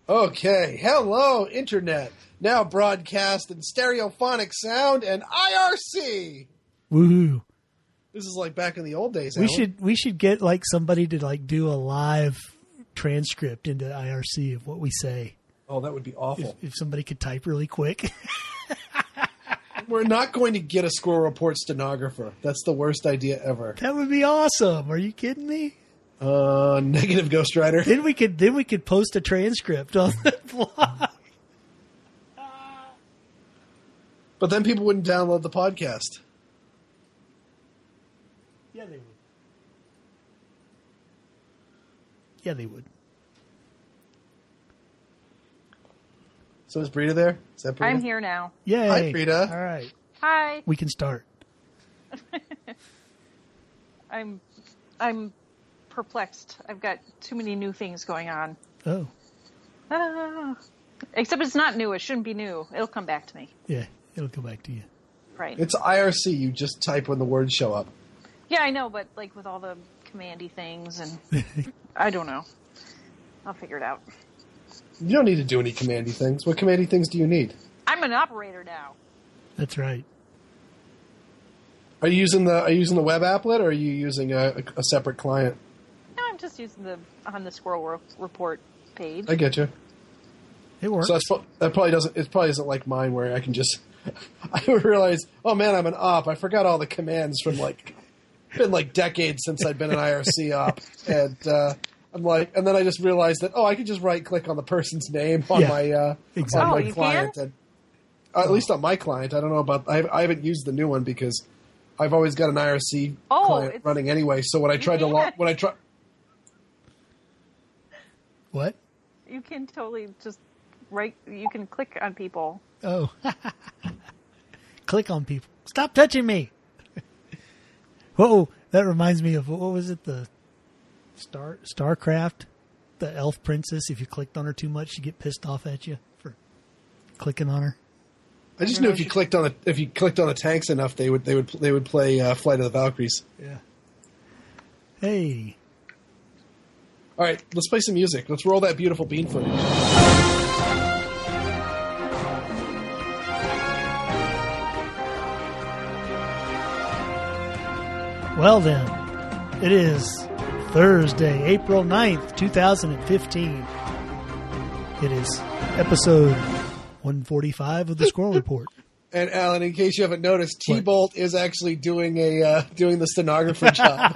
Okay, hello, Internet. Now broadcast in stereophonic sound and IRC. Woohoo! This is like back in the old days. We should get like somebody to like do a live transcript into IRC of what we say. Oh, that would be awful. If somebody could type really quick. We're not going to get a Squirrel Report stenographer. That's the worst idea ever. That would be awesome. Are you kidding me? Negative, Ghost Rider. Then we could post a transcript on the blog. But then people wouldn't download the podcast. Yeah, they would. Yeah, they would. So is Brita there? Is that Brita? I'm here now. Yay. Hi, Brita. All right. Hi. We can start. I'm perplexed. I've got too many new things going on. Oh. Except it's not new. It shouldn't be new. It'll come back to me. Yeah, it'll go back to you. Right. It's IRC. You just type when the words show up. Yeah, I know, but like with all the commandy things and I don't know. I'll figure it out. You don't need to do any commandy things. What commandy things do you need? I'm an operator now. That's right. Are you using the web applet, or are you using a separate client? No, I'm just using on the Squirrel Report page. I get you. It works. So that probably doesn't. It probably isn't like mine, where I can just. I realize, oh man, I'm an op. I forgot all the commands from been like decades since I'd been an IRC op, and I'm like, and then I just realized that I could just right click on the person's name on my exactly. on my you client, can? and at least on my client. I don't know about. I haven't used the new one because I've always got an IRC client running anyway. So when I tried What? You can totally just you can click on people. Oh. Click on people. Stop touching me. Whoa, that reminds me of, what was it, the StarCraft? The elf princess, if you clicked on her too much, she'd get pissed off at you for clicking on her. I just knew if you clicked on the tanks enough, they would play Flight of the Valkyries. Yeah. Hey. All right, let's play some music. Let's roll that beautiful bean footage. Well then, it is Thursday, April 9th, 2015. It is episode 145 of the Squirrel Report. And Alan, in case you haven't noticed, T-Bolt is actually doing the stenographer job.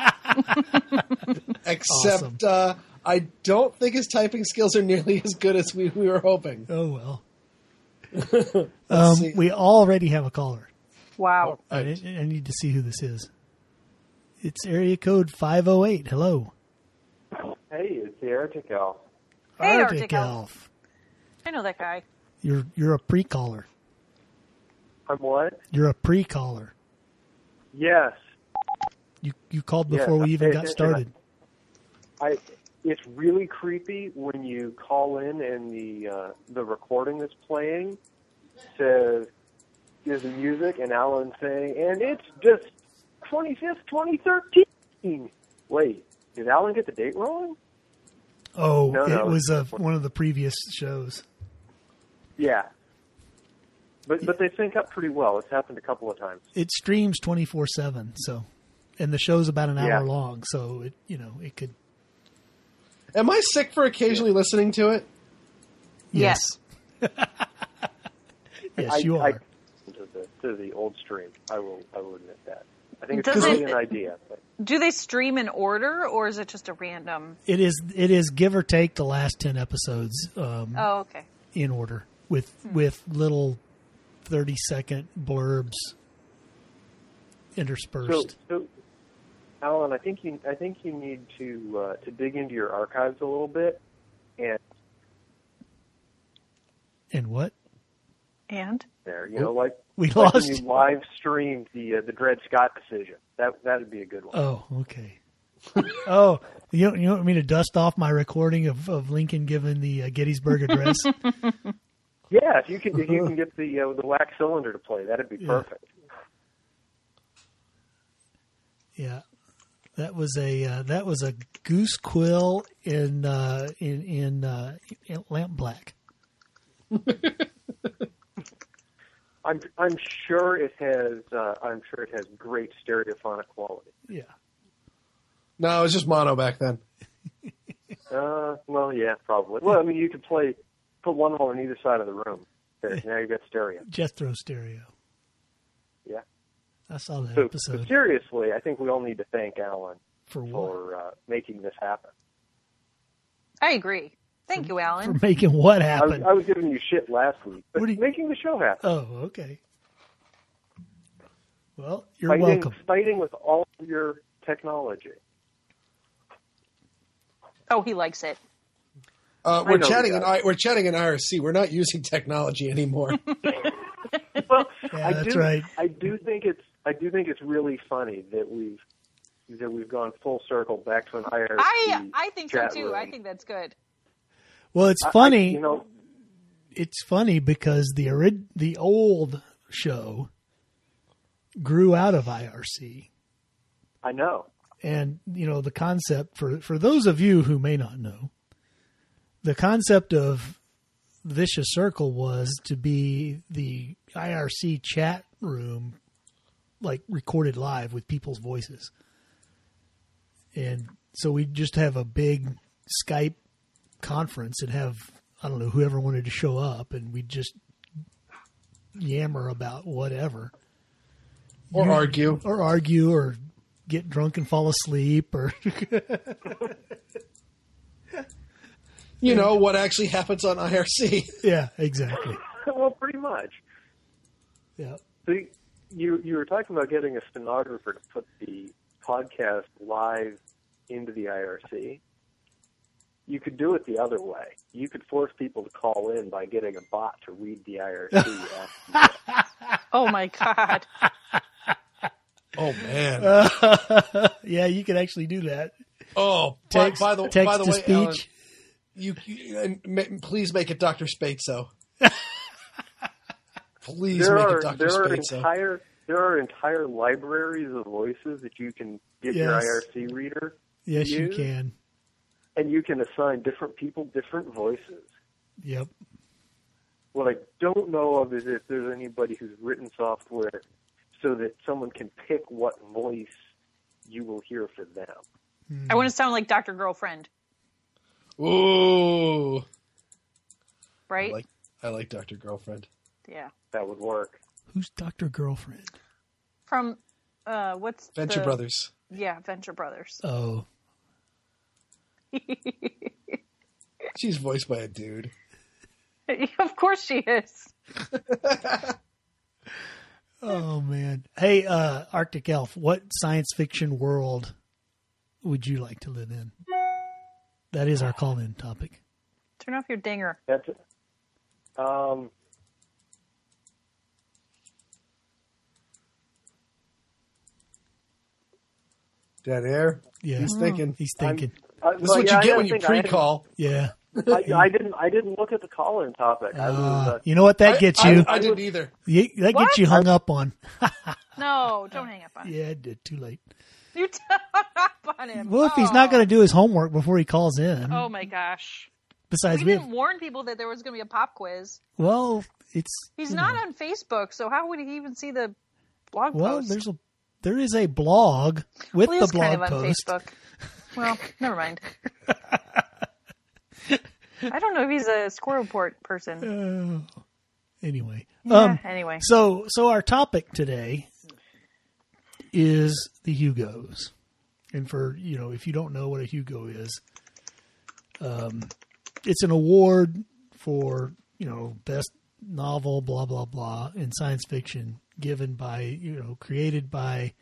Except I don't think his typing skills are nearly as good as we were hoping. Oh well. We already have a caller. Wow. I need to see who this is. It's area code 508. Hello. Hey, it's the Arctic Elf. Hey, Arctic Elf. I know that guy. You're a pre-caller. I'm what? You're a pre-caller. Yes. You called before we even got started. It's really creepy when you call in and the recording that's playing says there's the music and Alan saying, and it's just 25th, 2013. Wait, did Alan get the date wrong? Oh, No, it was one of the previous shows. Yeah. But they sync up pretty well. It's happened a couple of times. It streams 24/7, so, and the show's about an hour long, so it could. Am I sick for occasionally listening to it? Yes. Yes, you are. To the old stream, I will admit that. I think it's really an idea. But. Do they stream in order, or is it just a random? It is give or take the last 10 episodes. Okay. In order with little 30-second blurbs interspersed. So, Alan, I think you need to dig into your archives a little bit, and what? And there, we like lost. when you live streamed the Dred Scott decision. That'd be a good one. Oh, okay. Oh, you want me to dust off my recording of Lincoln giving the Gettysburg Address? Yeah, if you can get the wax cylinder to play, that'd be perfect. Yeah. That was a goose quill in lamp black. I'm sure it has great stereophonic quality. Yeah. No, it was just mono back then. Well, yeah, probably. Well, I mean, you could put one of them on either side of the room. There, now you've got stereo. Jethro stereo. Yeah. I saw that So episode. seriously, I think we all need to thank Alan For what? for making this happen. I agree. Thank you, Alan. For making what happen? I was giving you shit last week, but What do you- making the show happen. Oh, okay. Well, you're welcome. Fighting with all of your technology. Oh, he likes it. We're know chatting that. we're chatting in IRC. We're not using technology anymore. Well, Yeah, that's right. I do think it's really funny that we've gone full circle back to an IRC. I think so chat too. room. I think that's good. Well, it's funny. I It's funny because the old show grew out of IRC. I know. And, the concept, for those of you who may not know, the concept of Vicious Circle was to be the IRC chat room, like recorded live with people's voices. And so we'd just have a big Skype conference and have, I don't know, whoever wanted to show up, and we'd just yammer about whatever. Or argue. Or get drunk and fall asleep, or What actually happens on IRC. yeah, exactly. Well, pretty much. Yeah. So you were talking about getting a stenographer to put the podcast live into the IRC. You could do it the other way. You could force people to call in by getting a bot to read the IRC. Oh my God. Oh man. Yeah, you can actually do that. Oh, Text, by the text by the to way, speech. Alan, please make it Dr. Spatzo. Please make it Dr. Spatzo. There are entire libraries of voices that you can get your Yes. IRC reader. Yes, to you use, can. and you can assign different people different voices. Yep. What I don't know of is if there's anybody who's written software so that someone can pick what voice you will hear for them. I want to sound like Dr. Girlfriend, Ooh. right? I like Dr. Girlfriend. Yeah. That would work. Who's Dr. Girlfriend? From, what's Venture Brothers. Yeah, Venture Brothers. Oh. She's voiced by a dude. Of course she is. Oh, man. Hey, Arctic Elf, what science fiction world would you like to live in? That is our call-in topic. Turn off your dinger. That's it. Dead air. Yeah. He's thinking. He's thinking. This is what you get when you pre-call. Yeah. I didn't look at the call-in topic. I was, You know what that gets you? I didn't either. That gets you hung up on. No, don't hang up on him. Yeah, it did. Too late. You hung up on him. Well, if he's not going to do his homework before he calls in. Oh my gosh. Besides, We didn't warn people that there was going to be a pop quiz. well, it's He's not on Facebook, so how would he even see the blog post? there is a blog with Well, he the is blog kind of on post. Facebook. Well, never mind. I don't know if he's a squirrel report person. Anyway, Anyway. so our topic today is the Hugos, and for if you don't know what a Hugo is, it's an award for best novel, blah blah blah, in science fiction, given by created by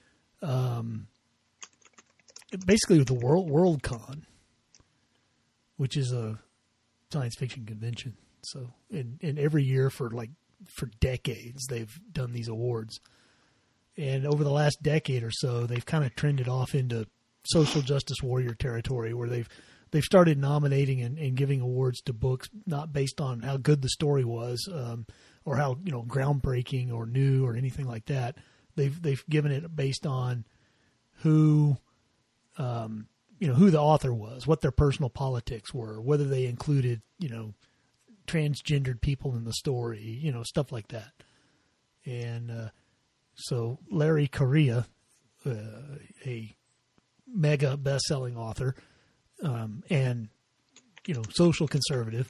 basically the Worldcon, which is a science fiction convention. So, and every year for decades, they've done these awards. And over the last decade or so, they've kind of trended off into social justice warrior territory, where they've started nominating and giving awards to books not based on how good the story was, or how groundbreaking or new or anything like that. They've given it based on who who the author was, what their personal politics were, whether they included, transgendered people in the story, stuff like that. And so Larry Correia, a mega best-selling author, and social conservative,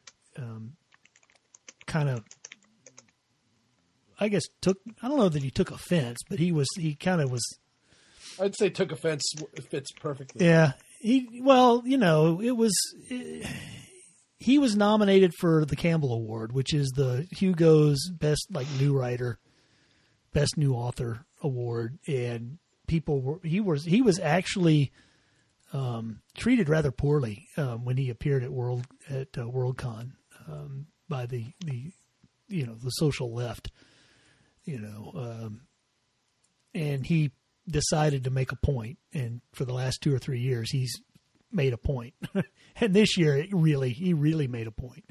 kind of, I guess I don't know that he took offense, but he kind of was. I'd say took offense fits perfectly. Yeah, he was nominated for the Campbell Award, which is the Hugo's best new writer, best new author award, and he was actually treated rather poorly when he appeared at Worldcon by the social left, and he decided to make a point, and for the last 2 or 3 years he's made a point. And this year he really made a point.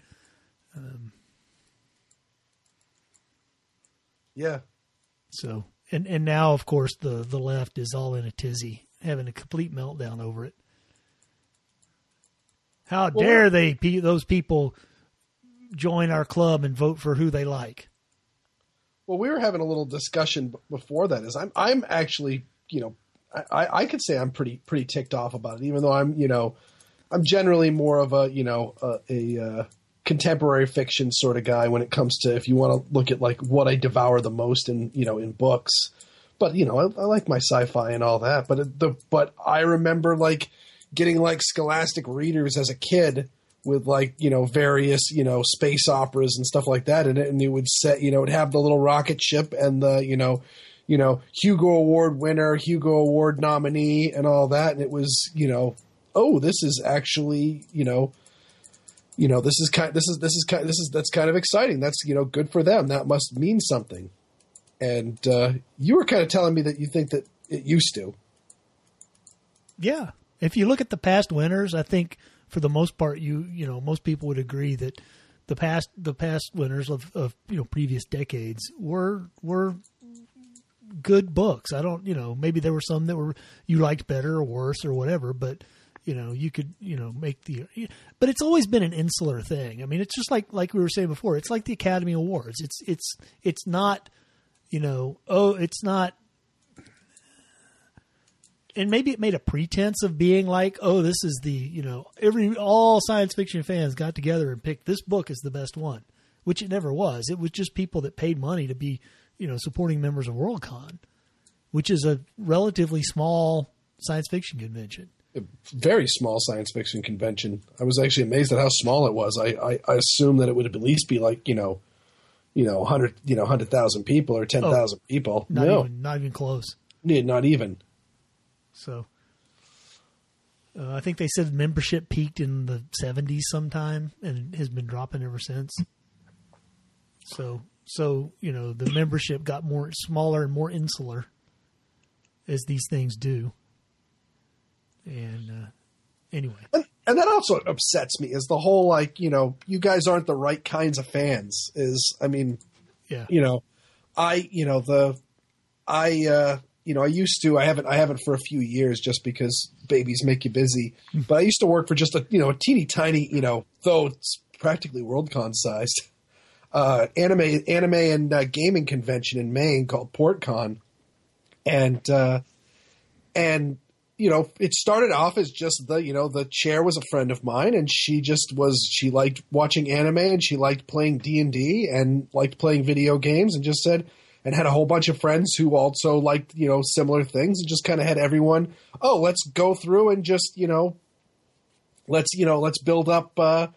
Yeah. So and now of course the left is all in a tizzy, having a complete meltdown over it. How dare those people join our club and vote for who they like? Well, we were having a little discussion before that. I'm actually, I could say I'm pretty ticked off about it, even though I'm generally more of a contemporary fiction sort of guy when it comes to, if you want to look at what I devour the most in books. But I like my sci-fi and all that. But I remember getting Scholastic readers as a kid with various space operas and stuff like that, and it would set it would have the little rocket ship and the Hugo Award winner, Hugo Award nominee, and all that, and it was this is actually that's kind of exciting. That's good for them. That must mean something. And you were kind of telling me that you think that it used to. Yeah, if you look at the past winners, I think, for the most part, most people would agree that the past winners of previous decades were good books. I don't, maybe there were some that you liked better or worse or whatever, but you could make but it's always been an insular thing. I mean, it's just like we were saying before. It's like the Academy Awards. It's not it's not. And maybe it made a pretense of being this is all science fiction fans got together and picked this book as the best one, which it never was. It was just people that paid money to be, supporting members of Worldcon, which is a relatively small science fiction convention. A very small science fiction convention. I was actually amazed at how small it was. I assumed that it would at least be 100,000 people or 10,000 people. Not even close. Yeah, not even. So I think they said membership peaked in the 70s sometime and has been dropping ever since. So the membership got smaller and more insular, as these things do. And anyway. And that also upsets me, is the whole you guys aren't the right kinds of fans. I haven't for a few years just because babies make you busy. But I used to work for just a teeny tiny, though it's practically Worldcon sized, anime and gaming convention in Maine called PortCon. And it started off as just the chair was a friend of mine, and she liked watching anime and she liked playing D&D and liked playing video games, and just said, and had a whole bunch of friends who also liked, similar things, and just kind of had everyone, let's go through and just, let's build up a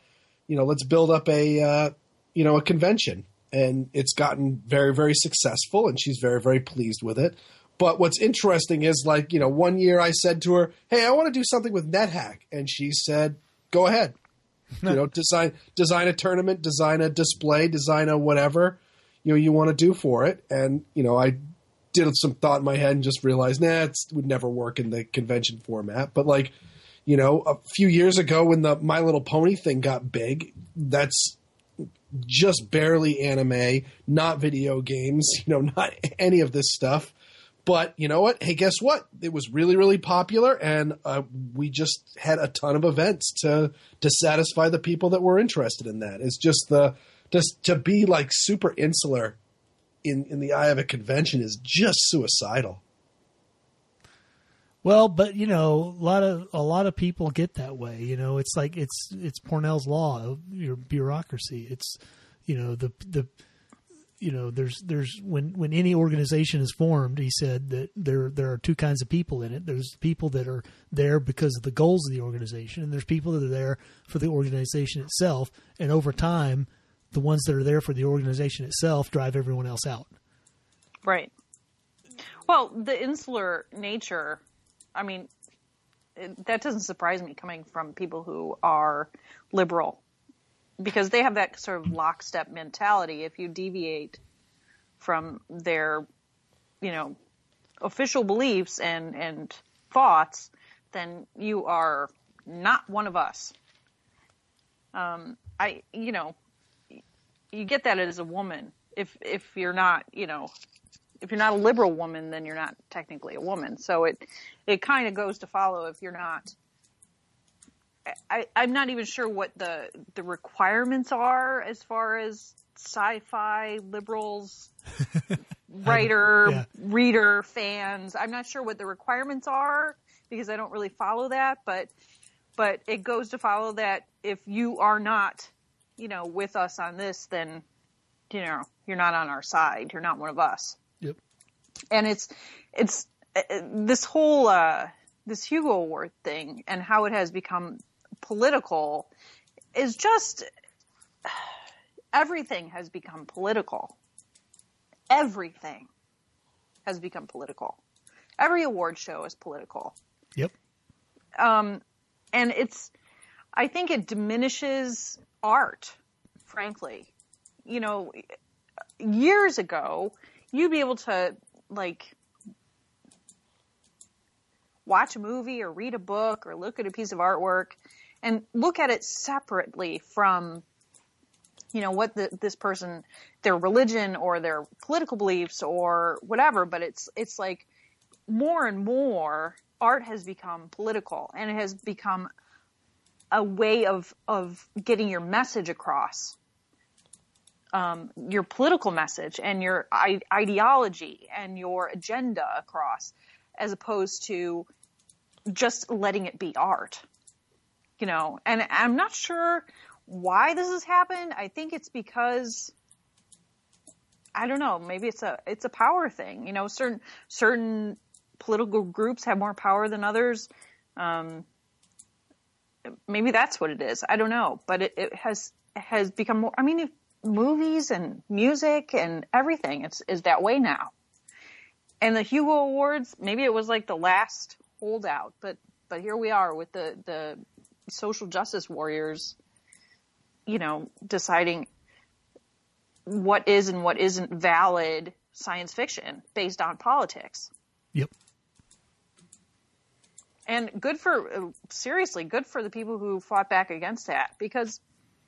convention. And it's gotten very, very successful, and she's very, very pleased with it. But what's interesting is, one year I said to her, hey, I want to do something with NetHack. And she said, go ahead. Design a tournament, design a display, design a whatever you want to do for it. And, I did some thought in my head and just realized, it would never work in the convention format. But a few years ago when the My Little Pony thing got big, that's just barely anime, not video games, not any of this stuff. But you know what? Hey, guess what? It was really, really popular, and we just had a ton of events to satisfy the people that were interested in that. It's just to be like super insular in the eye of a convention is just suicidal. Well, but a lot of people get that way. It's like it's Parnell's law of your bureaucracy. It's there's when any organization is formed, he said that there are two kinds of people in it. There's people that are there because of the goals of the organization, and there's people that are there for the organization itself. And over time, the ones that are there for the organization itself drive everyone else out. Right. Well, the insular nature, I mean, that doesn't surprise me coming from people who are liberal, because they have that sort of lockstep mentality. If you deviate from their, official beliefs and thoughts, then you are not one of us. You get that as a woman. If you're not, if you're not a liberal woman, then you're not technically a woman. So it kind of goes to follow if you're not. I'm not even sure what the requirements are as far as sci-fi liberals, reader, fans. I'm not sure what the requirements are because I don't really follow that. But it goes to follow that if you are not, with us on this, then, you're not on our side. You're not one of us. Yep. And it's this whole this Hugo Award thing and how it has become political is just everything has become political. Everything has become political. Every award show is political. Yep. And I think it diminishes art, frankly. Years ago, you'd be able to watch a movie or read a book or look at a piece of artwork and look at it separately from, what this person, their religion or their political beliefs or whatever. But it's like more and more art has become political, and it has become a way of getting your message across, your political message and your ideology and your agenda across, as opposed to just letting it be art, and I'm not sure why this has happened. I think it's because, I don't know, maybe it's a power thing. Certain political groups have more power than others. Maybe that's what it is. I don't know, but it has become more, if movies and music and everything, is that way now. And the Hugo Awards, maybe it was like the last holdout, but here we are with the social justice warriors, deciding what is and what isn't valid science fiction based on politics. Yep. And seriously good for the people who fought back against that, because,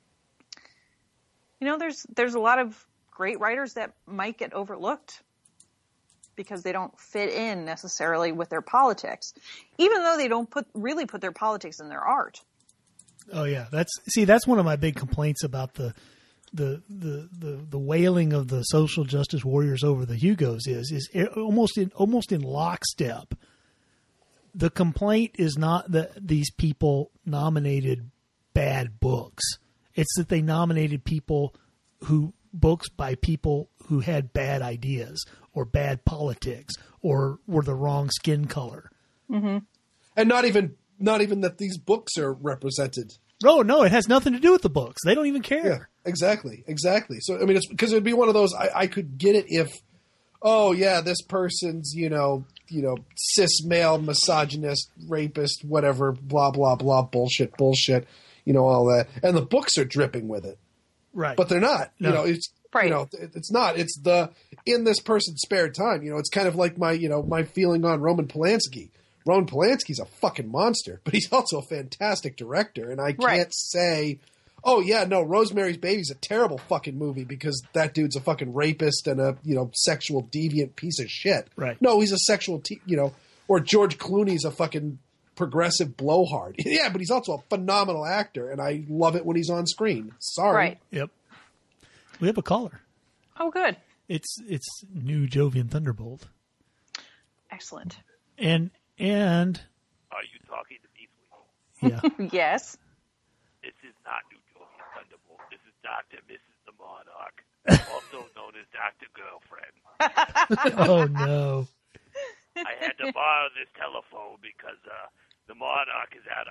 there's a lot of great writers that might get overlooked because they don't fit in necessarily with their politics, even though they don't really put their politics in their art. Oh yeah, that's one of my big complaints about the wailing of the social justice warriors over the Hugos is almost in lockstep. The complaint is not that these people nominated bad books. It's that they nominated books by people who had bad ideas or bad politics or were the wrong skin color. Mm-hmm. And not even that these books are represented. No, it has nothing to do with the books. They don't even care. Yeah, exactly. So, it's because it'd be one of those, I could get it if, oh yeah, this person's, cis male, misogynist, rapist, whatever, blah, blah, blah, bullshit, all that. And the books are dripping with it. Right. But they're not. No. It's right. It's not. It's in this person's spare time. It's kind of like my feeling on Roman Polanski. Roman Polanski's a fucking monster, but he's also a fantastic director. And I can't say Oh yeah, no, Rosemary's Baby's a terrible fucking movie because that dude's a fucking rapist and a sexual deviant piece of shit. Right. No, he's a sexual, or George Clooney's a fucking progressive blowhard. Yeah, but he's also a phenomenal actor, and I love it when he's on screen. Sorry. Right. Yep. We have a caller. Oh, good. It's New Jovian Thunderbolt. Excellent. And Are you talking to me, sweetie? yeah. Yes. This is not New Jovian Thunderbolt. This is Dr. Mrs. the Monarch, also known as Dr. Girlfriend. Oh no. I had to borrow this telephone because the Monarch is out of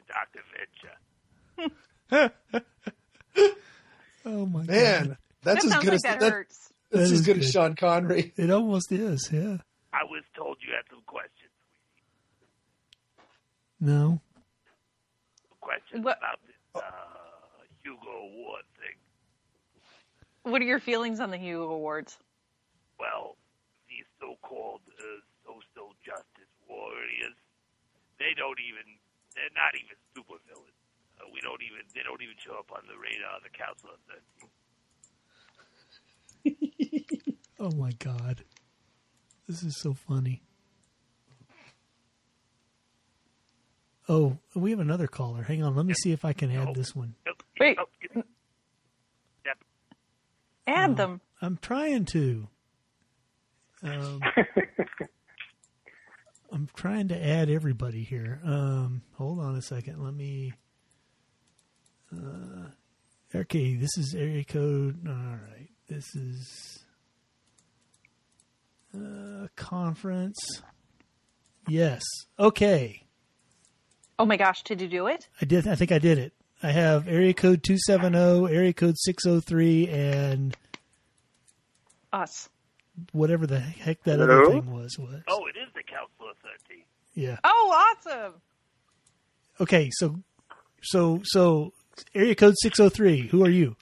Arch and Dr. Venture. Oh my Man, god. that's That as sounds good like as that that, hurts. that's That as is good as good. Sean Connery. It almost is, yeah. I was told you had some questions, No. questions What- about this Hugo Award thing. What are your feelings on the Hugo Awards? Well, these so-called social justice warriors, they're not even supervillains. They don't even show up on the radar of the Council of 13. Oh my god. This is so funny. Oh, we have another caller. Hang on, let me see if I can add this one. Wait. Yep. Add them. I'm trying to. I'm trying to add everybody here. Hold on a second. Let me. Okay, this is area code. All right, this is conference. Yes. Okay, Oh my gosh, did you do it? I did. I think I did it. I have area code 270, area code 603, and Us. whatever the heck that Hello? other thing was. Oh, it is the Council of 13. Yeah. Oh, awesome. Okay, so area code 603, who are you?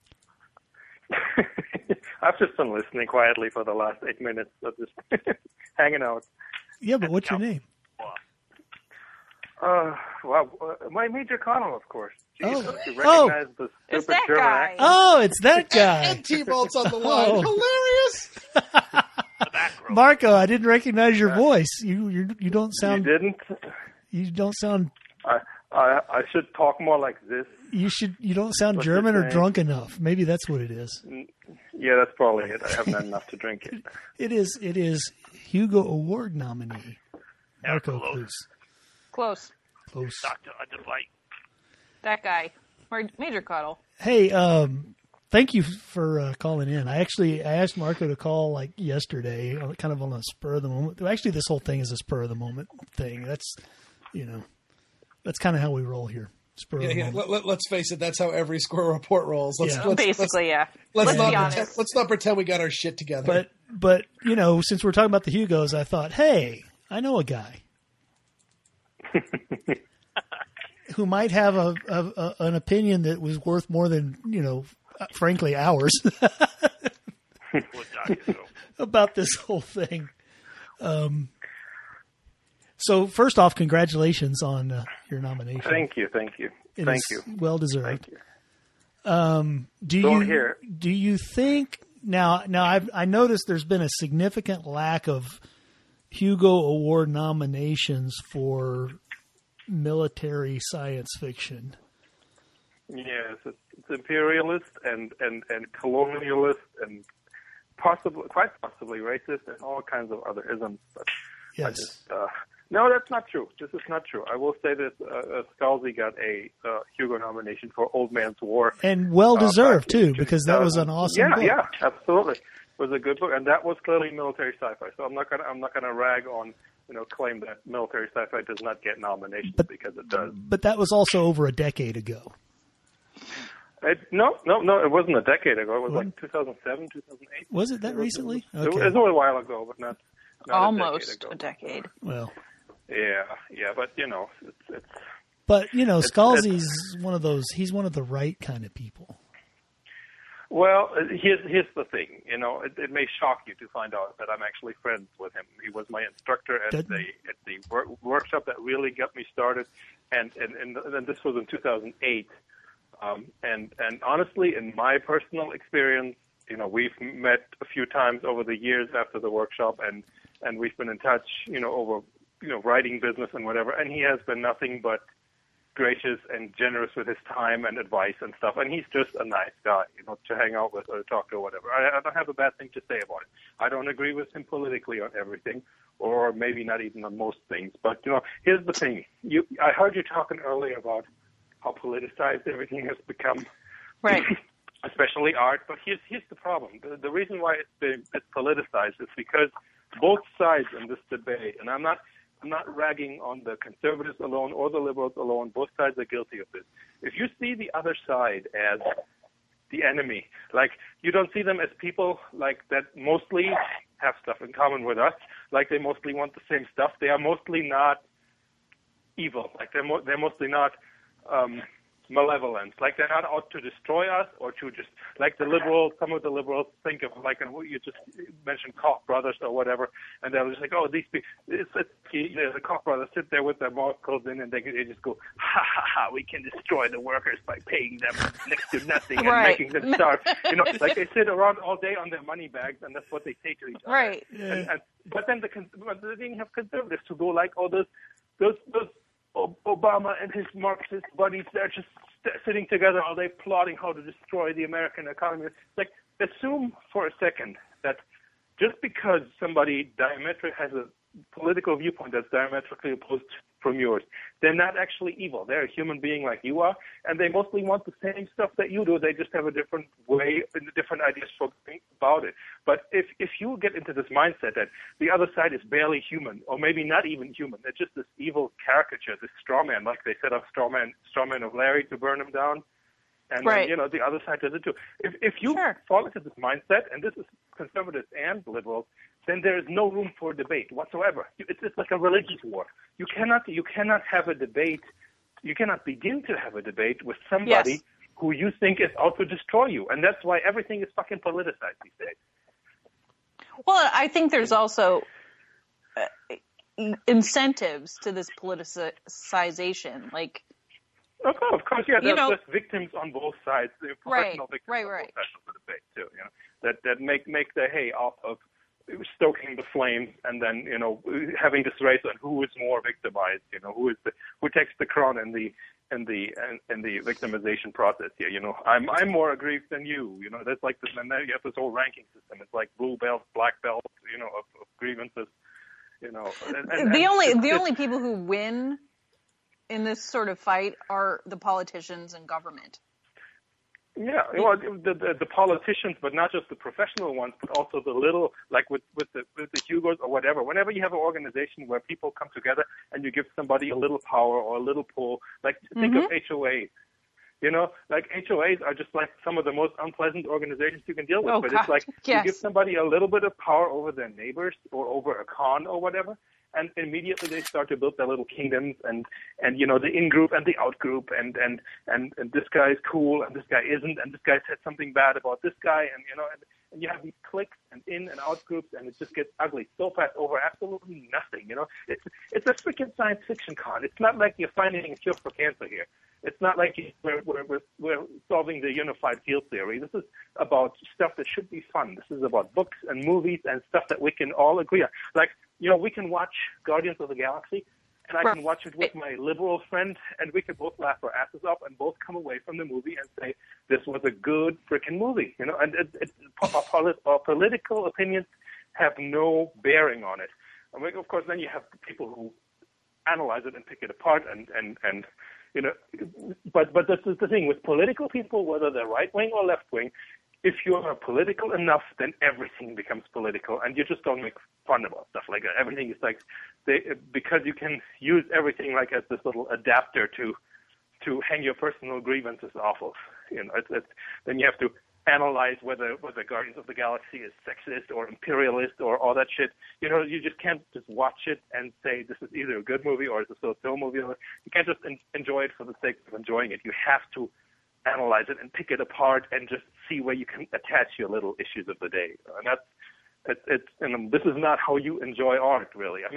I've just been listening quietly for the last 8 minutes, so just hanging out. Yeah, but what's your name? My Major Connell, of course. Oh. Jesus, you recognize the It's stupid that German guy. accent? Oh, it's that guy. And T-Bolt's on the line. Oh. Hilarious. The back row. Marco, I didn't recognize your voice. You don't You sound didn't? you don't sound I should talk more like this. you don't sound What's German your or name? drunk enough. Maybe that's what it is. Yeah, that's probably it. I haven't had enough to drink it. It is Hugo Award nominee. Marco Close. Cruz. Close. Close. Dr. Underbite. That guy. Major Cuddle. Hey, thank you for calling in. I asked Marco to call like yesterday, kind of on a spur of the moment. Actually, this whole thing is a spur of the moment thing. That's that's kind of how we roll here. Spur of the Yeah. moment. Let's face it. That's how every score report rolls. Yeah. Basically, yeah. Let's Let's not be honest. let's not pretend we got our shit together. But since we're talking about the Hugos, I thought, hey, I know a guy who might have an opinion that was worth more than frankly ours What Dr. about this whole thing. So first off, congratulations on your nomination. Thank you. It Thank is you. well deserved. Thank you. Do you think now I noticed there's been a significant lack of Hugo Award nominations for military science fiction? Yes, it's imperialist and colonialist and quite possibly racist and all kinds of other isms. But Yes. no, that's not true. This is not true. I will say that Scalzi got a Hugo nomination for Old Man's War. And well deserved back in too, because that was an awesome book. Yeah, absolutely. It was a good book, and that was clearly military sci-fi. So I'm not gonna rag on claim that military sci-fi does not get nominations because it does. But that was also over a decade ago. No, it wasn't a decade ago. It was like 2007, 2008. Was it that recently? It was Okay. a little while ago, but not Almost a a decade. Well, Yeah, but it's but Scalzi's one of those. He's one of the right kind of people. well. Here's the thing. It may shock you to find out that I'm actually friends with him. He was my instructor at That- the workshop that really got me started, and this was in 2008. And honestly, in my personal experience, we've met a few times over the years after the workshop, and we've been in touch, over, writing business and whatever. And he has been nothing but gracious and generous with his time and advice and stuff. And he's just a nice guy, to hang out with or talk to or whatever. I don't have a bad thing to say about it. I don't agree with him politically on everything, or maybe not even on most things. But, here's the thing. I heard you talking earlier about how politicized everything has become. Right. Especially art. But here's the problem. The reason why it's politicized is because both sides in this debate, and I'm not ragging on the conservatives alone or the liberals alone. Both sides are guilty of this. If you see the other side as the enemy, like you don't see them as people like that mostly have stuff in common with us, like they mostly want the same stuff. They are mostly not evil. Like they're mostly not malevolent. Like they're not out to destroy us or to just like some of the liberals think of like, and you just mentioned Koch brothers or whatever, and they're just like, oh, these people, the Koch brothers sit there with their mouth closed in and they just go, ha ha ha, we can destroy the workers by paying them next to nothing and right. making them starve. Like they sit around all day on their money bags, and that's what they say to each other. Right. But then you have conservatives who go like, oh, those Obama and his Marxist buddies, they're just sitting together all day plotting how to destroy the American economy. Like, assume for a second that just because somebody has a political viewpoint that's diametrically opposed from yours, they're not actually evil. They're a human being like you are, and they mostly want the same stuff that you do. They just have a different way and different ideas about it. But if you get into this mindset that the other side is barely human, or maybe not even human, they're just this evil caricature, this straw man, like they set up straw man of Larry to burn him down. And right. then, the other side does it too. If you fall into this mindset, and this is conservatives and liberals, then there is no room for debate whatsoever. It's just like a religious war. You cannot have a debate. You cannot begin to have a debate with somebody who you think is out to destroy you, and that's why everything is fucking politicized these days. Well, I think there's also incentives to this politicization, like. Of course, yeah. There's victims on both sides. The professional victims right. on both sides of the debate too. That make the hay off of stoking the flames, and then having this race on who is more victimized. Who takes the crown in the victimization process here. I'm more aggrieved than you. That's like this. And then you have this whole ranking system. It's like blue belt, black belt. Of grievances. The only people who win in this sort of fight are the politicians and government. Yeah, well, the politicians, but not just the professional ones, but also the little, like with the Hugos or whatever. Whenever you have an organization where people come together and you give somebody a little power or a little pull, like think of HOAs. Like HOAs are just like some of the most unpleasant organizations you can deal with. But it's like you give somebody a little bit of power over their neighbors or over a con or whatever, and immediately they start to build their little kingdoms and the in-group and the out-group and this guy is cool and this guy isn't, and this guy said something bad about this guy, and you have these cliques and in and out groups, and it just gets ugly so fast over absolutely nothing. It's a freaking science fiction con. It's not like you're finding a cure for cancer here. It's not like we're solving the unified field theory. This is about stuff that should be fun. This is about books and movies and stuff that we can all agree on. Like, we can watch Guardians of the Galaxy, and I can watch it with my liberal friend, and we can both laugh our asses off and both come away from the movie and say, this was a good freaking movie. And our political opinions have no bearing on it. I mean, of course, then you have people who analyze it and pick it apart and but this is the thing with political people, whether they're right wing or left wing. If you are political enough, then everything becomes political, and you just don't make fun about stuff like that. Everything is like because you can use everything like as this little adapter to hang your personal grievances off of. Then you have to analyze whether Guardians of the Galaxy is sexist or imperialist or all that shit. You just can't just watch it and say this is either a good movie or it's a so-so movie. You can't just enjoy it for the sake of enjoying it. You have to analyze it and pick it apart and just see where you can attach your little issues of the day. And this is not how you enjoy art, really. I mean,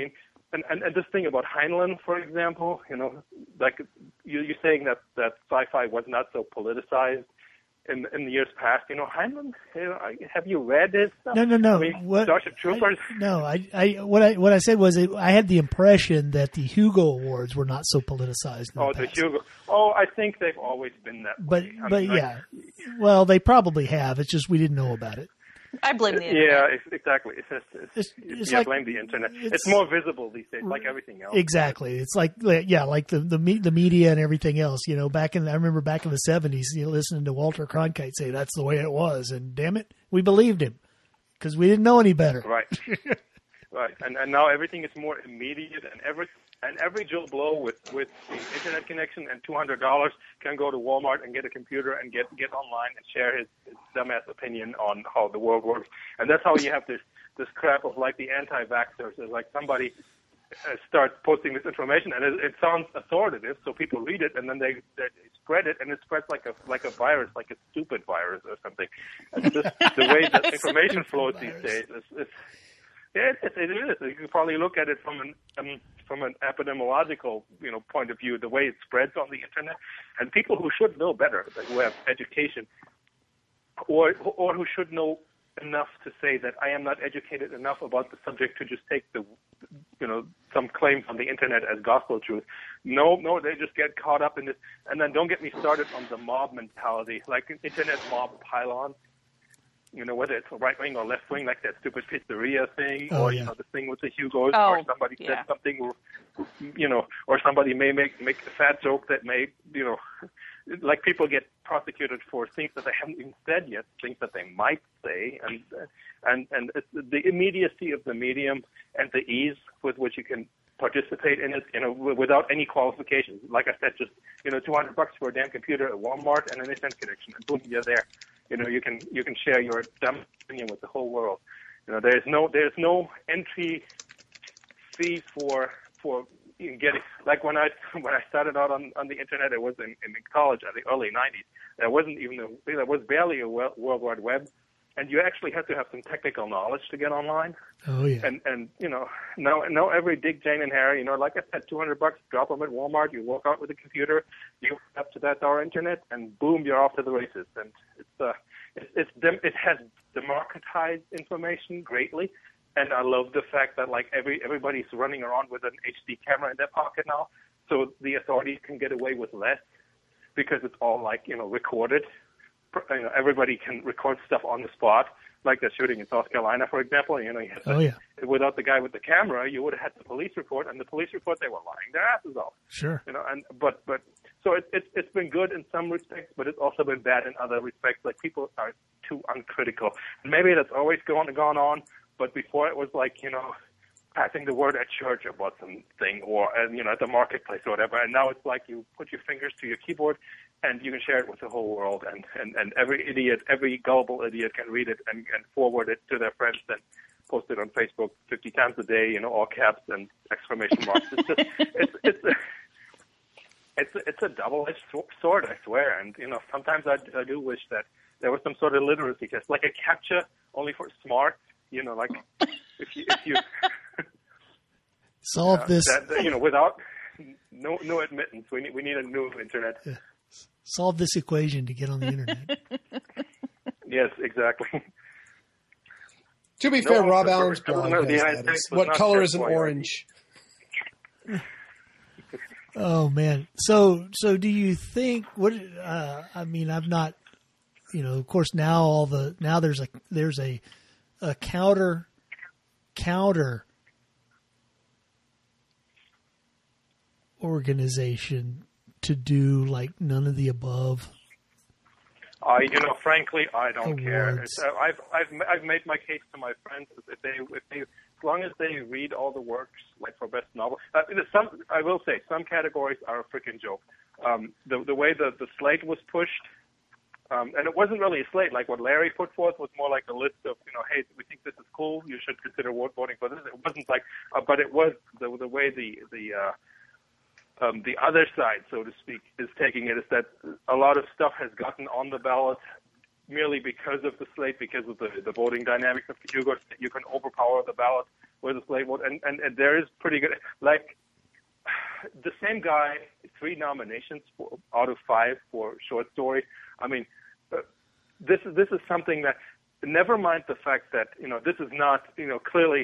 And this thing about Heinlein, for example, like you're saying that sci-fi was not so politicized in the years past. Heinlein, have you read his stuff? No. I mean, Starship Troopers. What I said was I had the impression that the Hugo Awards were not so politicized. The Hugo. Oh, I think they've always been that way. But yeah, well, they probably have. It's just we didn't know about it. I blame the internet. Yeah, exactly. It's like, blame the internet. It's more visible these days, like everything else. Exactly. It's like the media and everything else. I remember back in the 70s, listening to Walter Cronkite say that's the way it was, and damn it, we believed him because we didn't know any better. Right. Right. And now everything is more immediate, and every Joe Blow with the internet connection and $200 can go to Walmart and get a computer and get online and share his dumbass opinion on how the world works. And that's how you have this crap of like the anti-vaxxers. It's like somebody starts posting this information and it sounds authoritative, so people read it and then they spread it, and it spreads like a virus, like a stupid virus or something. And just the way that information flows these days is. Yeah, it is. You can probably look at it from an epidemiological, point of view, the way it spreads on the internet, and people who should know better, like who have education, or who should know enough to say that I am not educated enough about the subject to just take some claims on the internet as gospel truth. No, they just get caught up in this, and then don't get me started on the mob mentality, like internet mob pylon. Whether it's right wing or left wing, like that stupid pizzeria thing, or the thing with the Hugos, or somebody said something, or somebody may make a fat joke that may, like people get prosecuted for things that they haven't even said yet, things that they might say, and it's the immediacy of the medium and the ease with which you can participate in it, without any qualifications. Like I said, just $200 for a damn computer at Walmart and an internet connection, and boom, you're there. You can share your dumb opinion with the whole world. There's no entry fees for getting, like when I started out on the internet, it was in college in the early 90s. There was barely a World Wide Web, and you actually had to have some technical knowledge to get online. Oh yeah. And now every Dick, Jane, and Harry, like I said, $200, drop them at Walmart. You walk out with a computer, you up to that our internet, and boom, you're off to the races. And it has democratized information greatly, and I love the fact that like everybody's running around with an HD camera in their pocket now, so the authorities can get away with less because it's all like recorded. Everybody can record stuff on the spot, like the shooting in South Carolina, for example. You had without the guy with the camera, you would have had the police report, and the police report, they were lying their asses off. Sure. But so it's been good in some respects, but it's also been bad in other respects. Like people are too uncritical. And maybe that's always gone on, but before it was like passing the word at church about something, or at the marketplace or whatever. And now it's like you put your fingers to your keyboard and you can share it with the whole world, and every gullible idiot can read it and forward it to their friends and post it on Facebook 50 times a day, all caps and exclamation marks. It's a double-edged sword, I swear. And sometimes I do wish that there was some sort of literacy test, like a CAPTCHA only for smart. Like if you solve this, without no admittance, we need a new internet. Yeah. Solve this equation to get on the internet. Yes, exactly. To be fair, Rob Allen's blog has what color is an orange? Oh man! So do you think? What? I mean, I've not. Of course, now there's a counter organization to do like none of the above. Frankly, I don't care. I've made my case to my friends. If they, as long as they read all the works, like for best novel, I will say some categories are a freaking joke. The way the slate was pushed, and it wasn't really a slate. Like what Larry put forth was more like a list of, hey, we think this is cool. You should consider voting for this. It wasn't like, but it was the way the other side, so to speak, is taking it, is that a lot of stuff has gotten on the ballot merely because of the slate, because of the voting dynamics of the Hugos. You can overpower the ballot with a slate vote, and there is pretty good. Like the same guy, 3 nominations out of 5 for short story. I mean, this is something that. Never mind the fact that this is not clearly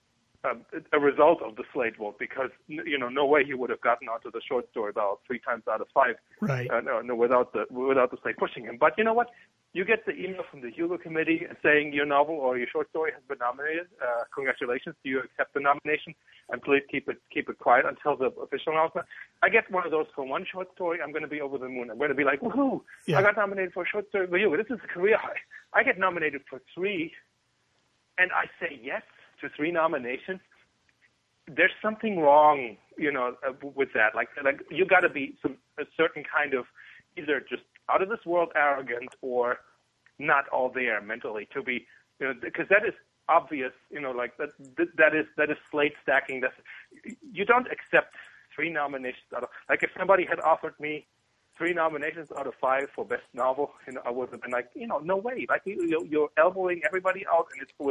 a result of the slate vote, because no way he would have gotten onto the short story ballot 3 times out of 5, right? No, without the slate pushing him. But you know what? You get the email from the Hugo Committee saying your novel or your short story has been nominated. Congratulations! Do you accept the nomination? And please keep it quiet until the official announcement. I get one of those for one short story. I'm going to be over the moon. I'm going to be like, woohoo! Yeah. I got nominated for a short story for you. This is a career high. I get nominated for 3, and I say yes to 3 nominations. There's something wrong, with that. Like you got to be a certain kind of either just out of this world arrogant or not all there mentally to be, because that is obvious, like that is slate stacking. You don't accept 3 nominations out of, like if somebody had offered me 3 nominations out of 5 for best novel, I would have been like, no way. Like you're elbowing everybody out, and it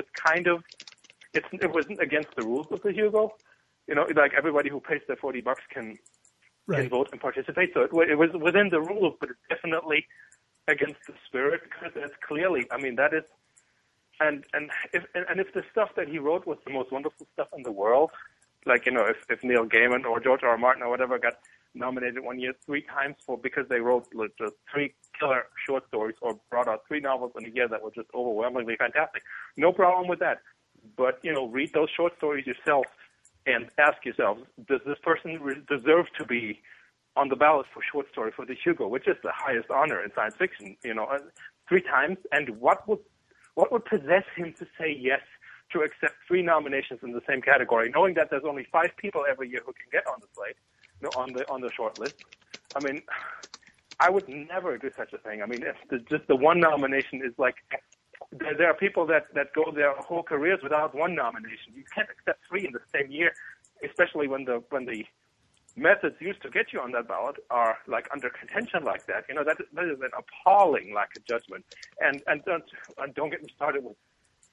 wasn't against the rules of the Hugo. Like everybody who pays their $40 can vote and participate. So it was within the rules, but it's definitely against the spirit, because that's clearly, I mean, that is, and if the stuff that he wrote was the most wonderful stuff in the world, like, if Neil Gaiman or George R. R. Martin or whatever got nominated one year 3 times because they wrote just 3 killer short stories or brought out 3 novels in a year that were just overwhelmingly fantastic, no problem with that. But, read those short stories yourself and ask yourself, does this person deserve to be on the ballot for short story for the Hugo, which is the highest honor in science fiction, 3 times? And what would possess him to say yes to accept 3 nominations in the same category, knowing that there's only 5 people every year who can get on the slate, on the short list? I mean, I would never do such a thing. I mean, just the 1 nomination is like, there are people that go their whole careers without 1 nomination. You can't accept 3 in the same year, especially when the methods used to get you on that ballot are like under contention like that. That is an appalling lack of judgment. And don't get me started with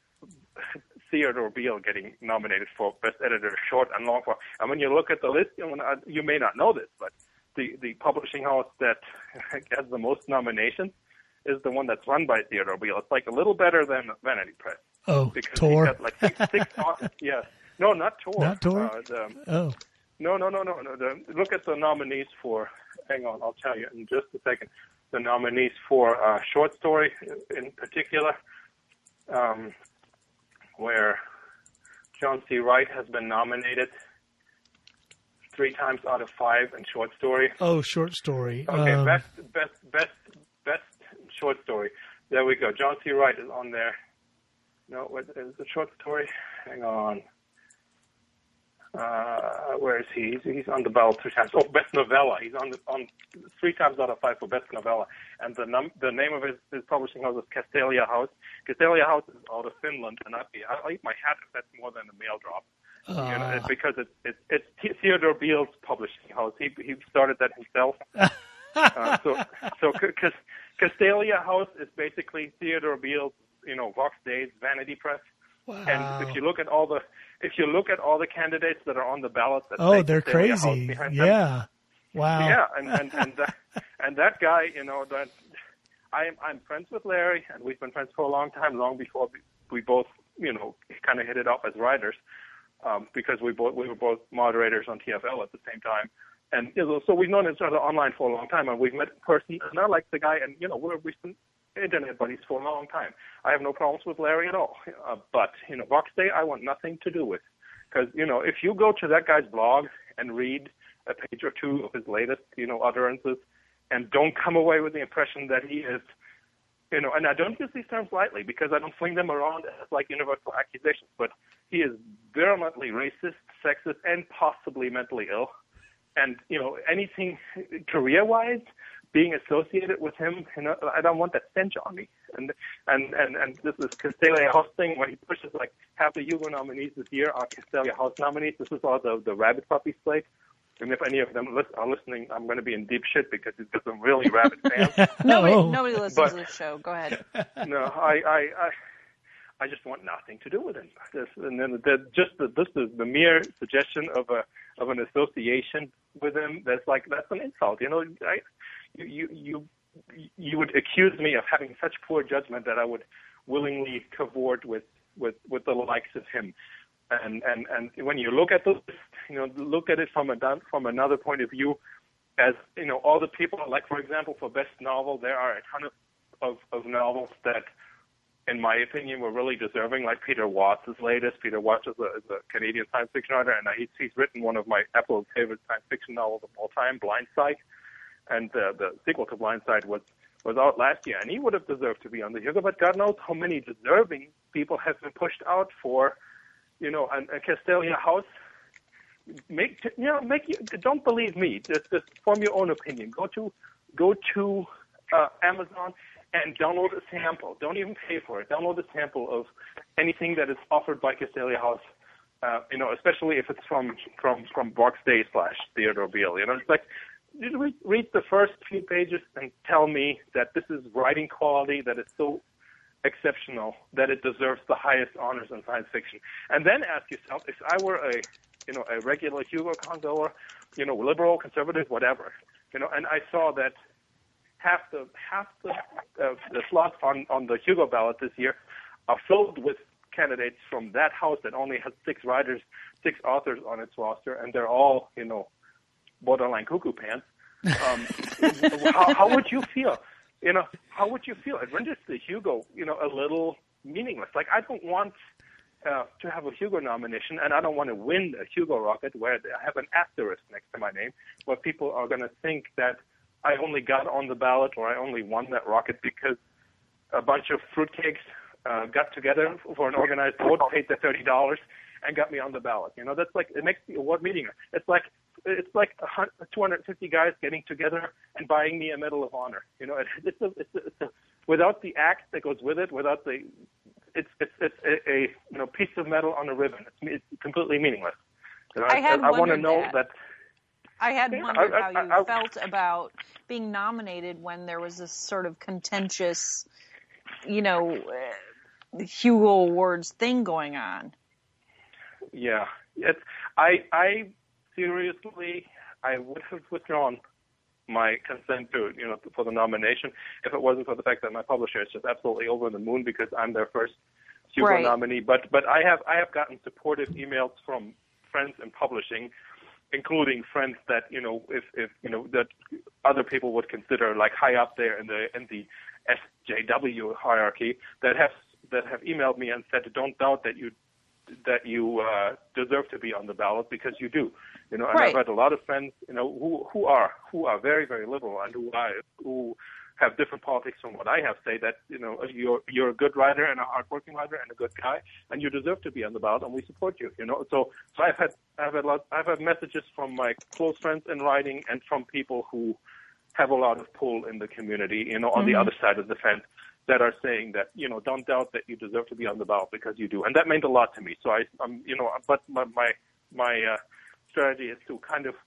Theodore Beale getting nominated for Best Editor, Short and Long Form. And when you look at the list, you may not know this, but the publishing house that has the most nominations is the one that's run by Theodore Beale. It's like a little better than Vanity Press. Oh, because Tor? He's got like 6 yeah. No, not Tor. Not Tor? No. Look at the nominees for, hang on, I'll tell you in just a second. The nominees for short story in particular, where John C. Wright has been nominated 3 times out of 5 in short story. Oh, short story. Okay, best short story. There we go. John C. Wright is on there. No, what is the short story? Hang on. Where is he? He's on the ballot 3 times. Oh, best novella. He's on 3 times out of 5 for best novella. And the name of his publishing house is Castelia House. Castelia House is out of Finland, and I'll eat my hat if that's more than a mail drop. It's because it's Theodore Beale's publishing house. He started that himself. So Castelia House is basically Theodore Beale's, Vox Days, Vanity Press. Wow. And if you look at all the candidates that are on the ballot, they're crazy. Yeah. Wow. Yeah, and that guy, that I'm friends with Larry, and we've been friends for a long time, long before we both, kind of hit it off as writers, because we were both moderators on TFL at the same time. And so we've known each other online for a long time, and we've met in person. And I like the guy, and we've been internet buddies for a long time. I have no problems with Larry at all. But Vox Day, I want nothing to do with, because if you go to that guy's blog and read a page or 2 of his latest, utterances, and don't come away with the impression that he is, and I don't use these terms lightly because I don't fling them around as like universal accusations, but he is virulently racist, sexist, and possibly mentally ill. And, anything career-wise, being associated with him, I don't want that stench on me. And this is Castelia House thing where he pushes like half the Hugo nominees this year are Castelia House nominees. This is all the Rabbit Puppy slate. And if any of them are listening, I'm going to be in deep shit because he's got some really rabid fans. Nobody listens to the show. Go ahead. No, I just want nothing to do with him. And then the mere suggestion of an association with him, that's an insult. You would accuse me of having such poor judgment that I would willingly cavort with the likes of him. And when you look at this, look at it from another point of view, as all the people, like for example, for best novel, there are a ton of novels that, in my opinion, were really deserving, like Peter Watts' latest. Peter Watts is a Canadian science fiction writer, and he's written one of my absolute favorite science fiction novels of all time, Blindside. And the sequel to Blindside was out last year, and he would have deserved to be on the Hugo, but God knows how many deserving people have been pushed out for, a Castelia House. Don't believe me. Just form your own opinion. Go to Amazon and download a sample. Don't even pay for it. Download a sample of anything that is offered by Castelia House. Especially if it's from Box Day / Theodore Beale. It's like, read the first few pages and tell me that this is writing quality that is so exceptional that it deserves the highest honors in science fiction. And then ask yourself, if I were a regular Hugo connoisseur, liberal, conservative, whatever, and I saw that half the slots on the Hugo ballot this year are filled with candidates from that house that only has 6 authors on its roster, and they're all, borderline cuckoo pants. How would you feel? How would you feel? It renders the Hugo, a little meaningless. Like, I don't want to have a Hugo nomination, and I don't want to win a Hugo Rocket where I have an asterisk next to my name, where people are going to think that I only got on the ballot or I only won that rocket because a bunch of fruitcakes got together for an organized vote, paid their $30, and got me on the ballot. That's like, it makes the award meaningless. It's like 250 guys getting together and buying me a Medal of Honor. It's without the act that goes with it, without it's a piece of metal on a ribbon. It's completely meaningless. I want to know that. I had wondered how you felt about being nominated when there was this sort of contentious, Hugo Awards thing going on. Yeah, I seriously, I would have withdrawn my consent to, for the nomination if it wasn't for the fact that my publisher is just absolutely over the moon because I'm their first Hugo nominee. But I have gotten supportive emails from friends in publishing, including friends that if that other people would consider like high up there in the SJW hierarchy that have emailed me and said, don't doubt that you deserve to be on the ballot because you do. And I've had a lot of friends, who are very, very liberal and who have different politics from what I have, say that, you're a good writer and a hardworking writer and a good guy, and you deserve to be on the ballot, and we support you. So I've had messages from my close friends in writing and from people who have a lot of pull in the community, on the other side of the fence, that are saying that, don't doubt that you deserve to be on the ballot because you do. And that meant a lot to me. So but my strategy is to kind of,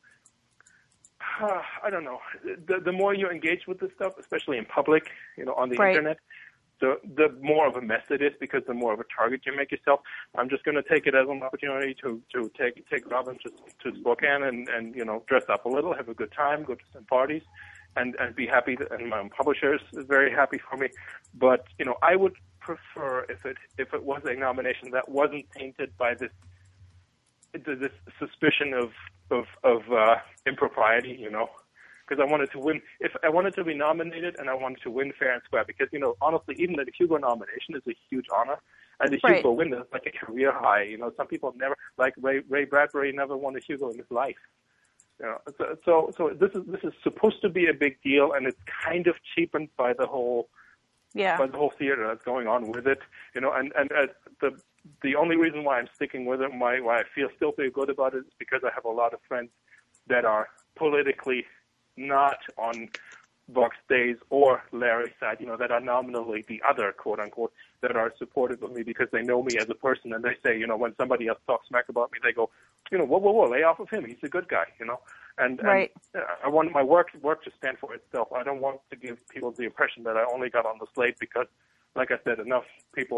I don't know, the more you engage with this stuff, especially in public, on the internet, the more of a mess it is because the more of a target you make yourself. I'm just going to take it as an opportunity to take Robin to Spokane and dress up a little, have a good time, go to some parties, and be happy, and my publisher is very happy for me. But, I would prefer if it was a nomination that wasn't tainted by this suspicion of impropriety, because I wanted to win. If I wanted to be nominated and I wanted to win fair and square, because, honestly, even the Hugo nomination is a huge honor, and the Hugo win is like a career high. Some people never, like Ray Bradbury never won a Hugo in his life. So this is supposed to be a big deal, and it's kind of cheapened by the whole theater that's going on with it. And the only reason why I'm sticking with it, why I still feel good about it, is because I have a lot of friends that are politically not on Box Days or Larry's side, that are nominally the other, quote unquote, that are supportive of me because they know me as a person, and they say, when somebody else talks smack about me, they go, whoa, lay off of him. He's a good guy, And I want my work to stand for itself. I don't want to give people the impression that I only got on the slate because, like I said, enough people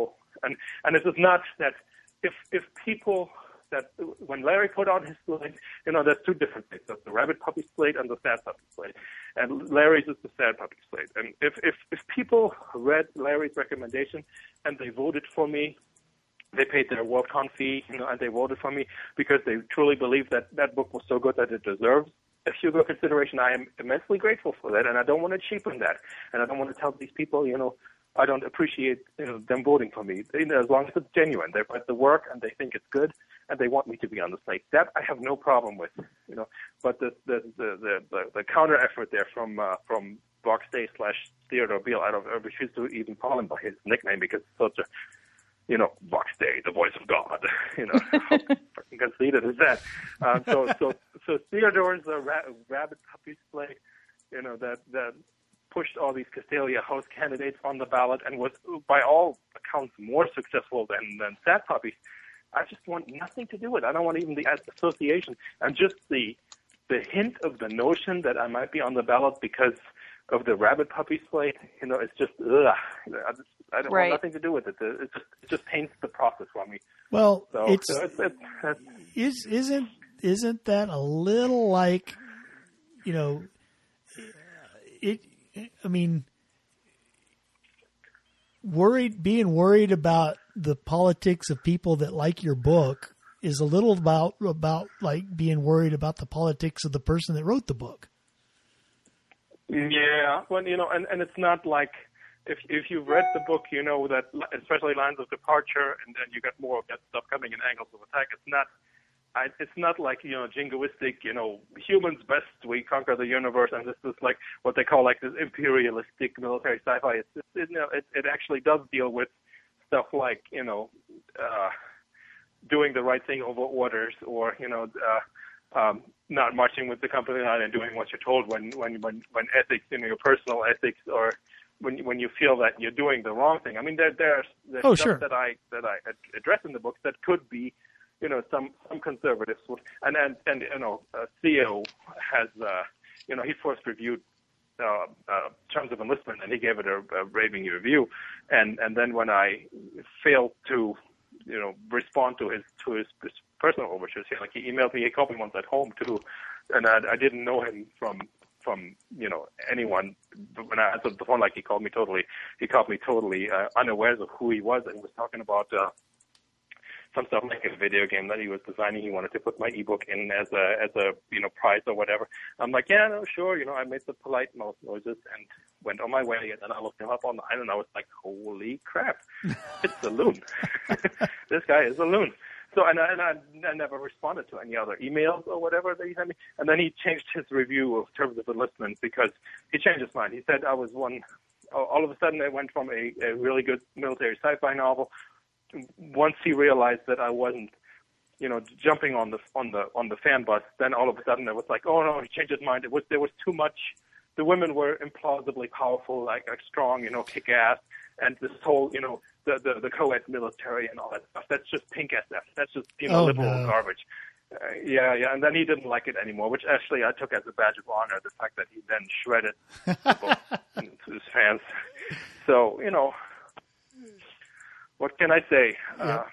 And it is not that if people that when Larry put out his slate, there's two different slates. There's the Rabbit Puppy slate and the Sad Puppy slate. And Larry's is the Sad Puppy slate. And if people read Larry's recommendation and they voted for me, they paid their WorldCon fee, and they voted for me because they truly believe that that book was so good that it deserves a Hugo consideration. I am immensely grateful for that, and I don't want to cheapen that. And I don't want to tell these people, I don't appreciate them voting for me. As long as it's genuine, they've read the work and they think it's good, and they want me to be on the slate. That I have no problem with, But the counter effort there from Box Day / Theodore Beale, I refuse to even call him by his nickname because it's such a Box Day, the voice of God. How fucking conceited is that? So Theodore's Rabbit Puppy slate, that pushed all these Castalia host candidates on the ballot and was, by all accounts, more successful than Sad Puppies. I just want nothing to do with it. I don't want even the association. And just the hint of the notion that I might be on the ballot because of the Rabbit Puppy slate, it's just, ugh. I don't want nothing to do with it. It just taints the process for me. Well, it's isn't that a little like, being worried about the politics of people that like your book is a little about like being worried about the politics of the person that wrote the book. Yeah, well, and it's not like if you've read the book, you know that, especially Lines of Departure, and then you get more of that stuff coming in Angles of Attack. It's not like jingoistic, humans best, we conquer the universe, and this is like what they call like this imperialistic military sci-fi. It actually does deal with stuff like doing the right thing over orders, or not marching with the company line and doing what you're told when ethics, your personal ethics, or when you feel that you're doing the wrong thing. I mean, there's stuff that I address in the book that could be, some conservatives would, and Theo has, he first reviewed Terms of Enlistment, and he gave it a raving review, and then when I failed to, respond to his personal overtures, he emailed me. He called me once at home too, and I didn't know him from anyone. But when I answered the phone, he called me totally unawares of who he was, and he was talking about some stuff like a video game that he was designing. He wanted to put my ebook in as a prize or whatever. I'm like, yeah, no, sure. I made the polite mouth noises and went on my way. And then I looked him up online, and I was like, holy crap, it's a loon. This guy is a loon. So, and I never responded to any other emails or whatever that he sent me. And then he changed his review of Terms of Enlistment because he changed his mind. He said I was all of a sudden I went from a really good military sci-fi novel. Once he realized that I wasn't, jumping on the fan bus, then all of a sudden it was like, oh no, he changed his mind. There was too much. The women were implausibly powerful, like strong, kick-ass, and this whole, the co-ed military and all that stuff. That's just pink SF. That's just liberal garbage. Yeah, and then he didn't like it anymore, which actually I took as a badge of honor. The fact that he then shredded the book to his fans. So what can I say? Yeah.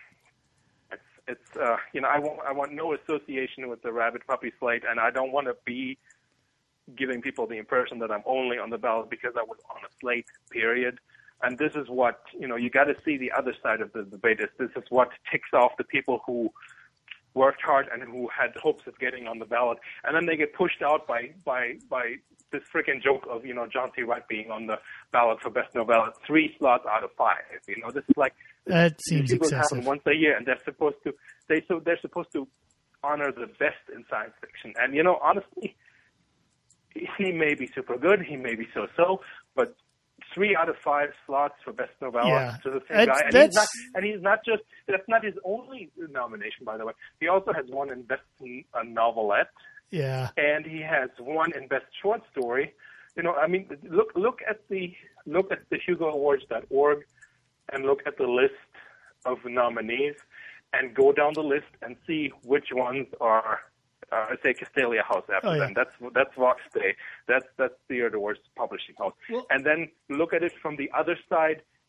I want no association with the Rabbit Puppy slate, and I don't want to be giving people the impression that I'm only on the ballot because I was on a slate, period. And this is what, you got to see the other side of the debate. This is what ticks off the people who worked hard and who had hopes of getting on the ballot, and then they get pushed out by this freaking joke of John C. Wright being on the ballot for best novella 3 slots out of 5. This is like that seems excessive. Happen once a year, and they're supposed to honor the best in science fiction. And honestly, he may be super good, he may be so, but 3 out of 5 slots for best novella to the same guy, and he's not just. That's not his only nomination, by the way. He also has one in best novelette. Yeah, and he has one in best short story. Look at the HugoAwards.org and look at the list of nominees, and go down the list and see which ones are. Say Castalia House after them. That's Vox Day. That's Theodore's publishing house. Well, and then look at it from the other side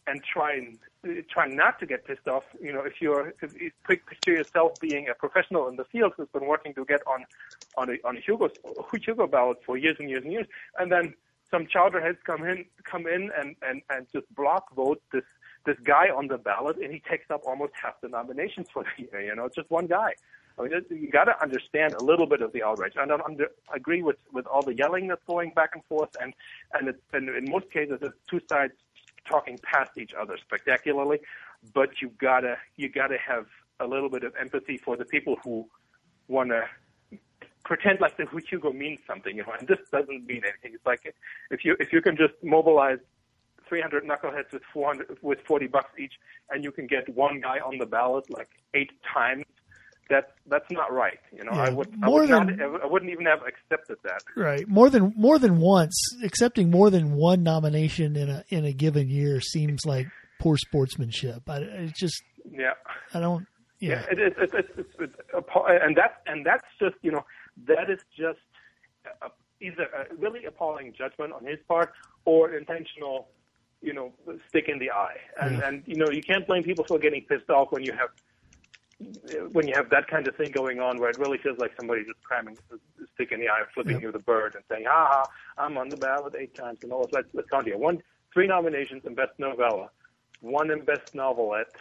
try not to get pissed off. You know, if you picture yourself being a professional in the field who's been working to get on a Hugo ballot for years and years and years, and then some chowderheads come in and just block vote this guy on the ballot, and he takes up almost half the nominations for the year. You know, it's just one guy. I mean, you got to understand a little bit of the outrage. I don't agree with all the yelling that's going back and forth, and in most cases, it's two sides talking past each other spectacularly. But you gotta have a little bit of empathy for the people who want to pretend like the Hugo means something. You know, and this doesn't mean anything. It's like if you can just mobilize 300 knuckleheads with $40 each, and you can get one guy on the ballot like 8 times. That's not right. You know, Yeah, I wouldn't even have accepted that. Right. More than once, accepting more than one nomination in a given year seems like poor sportsmanship. I don't. Yeah. It's and that's just, you know, that is just either a really appalling judgment on his part or an intentional, you know, stick in the eye. And you know, you can't blame people for getting pissed off when you have that kind of thing going on, where it really feels like somebody just cramming a stick in the eye, flipping you the bird, and saying, I'm on the ballot 8 times. And all. Let's count here. 3 nominations in Best Novella, 1 in Best Novelette,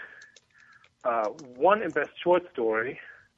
1 in Best Short Story.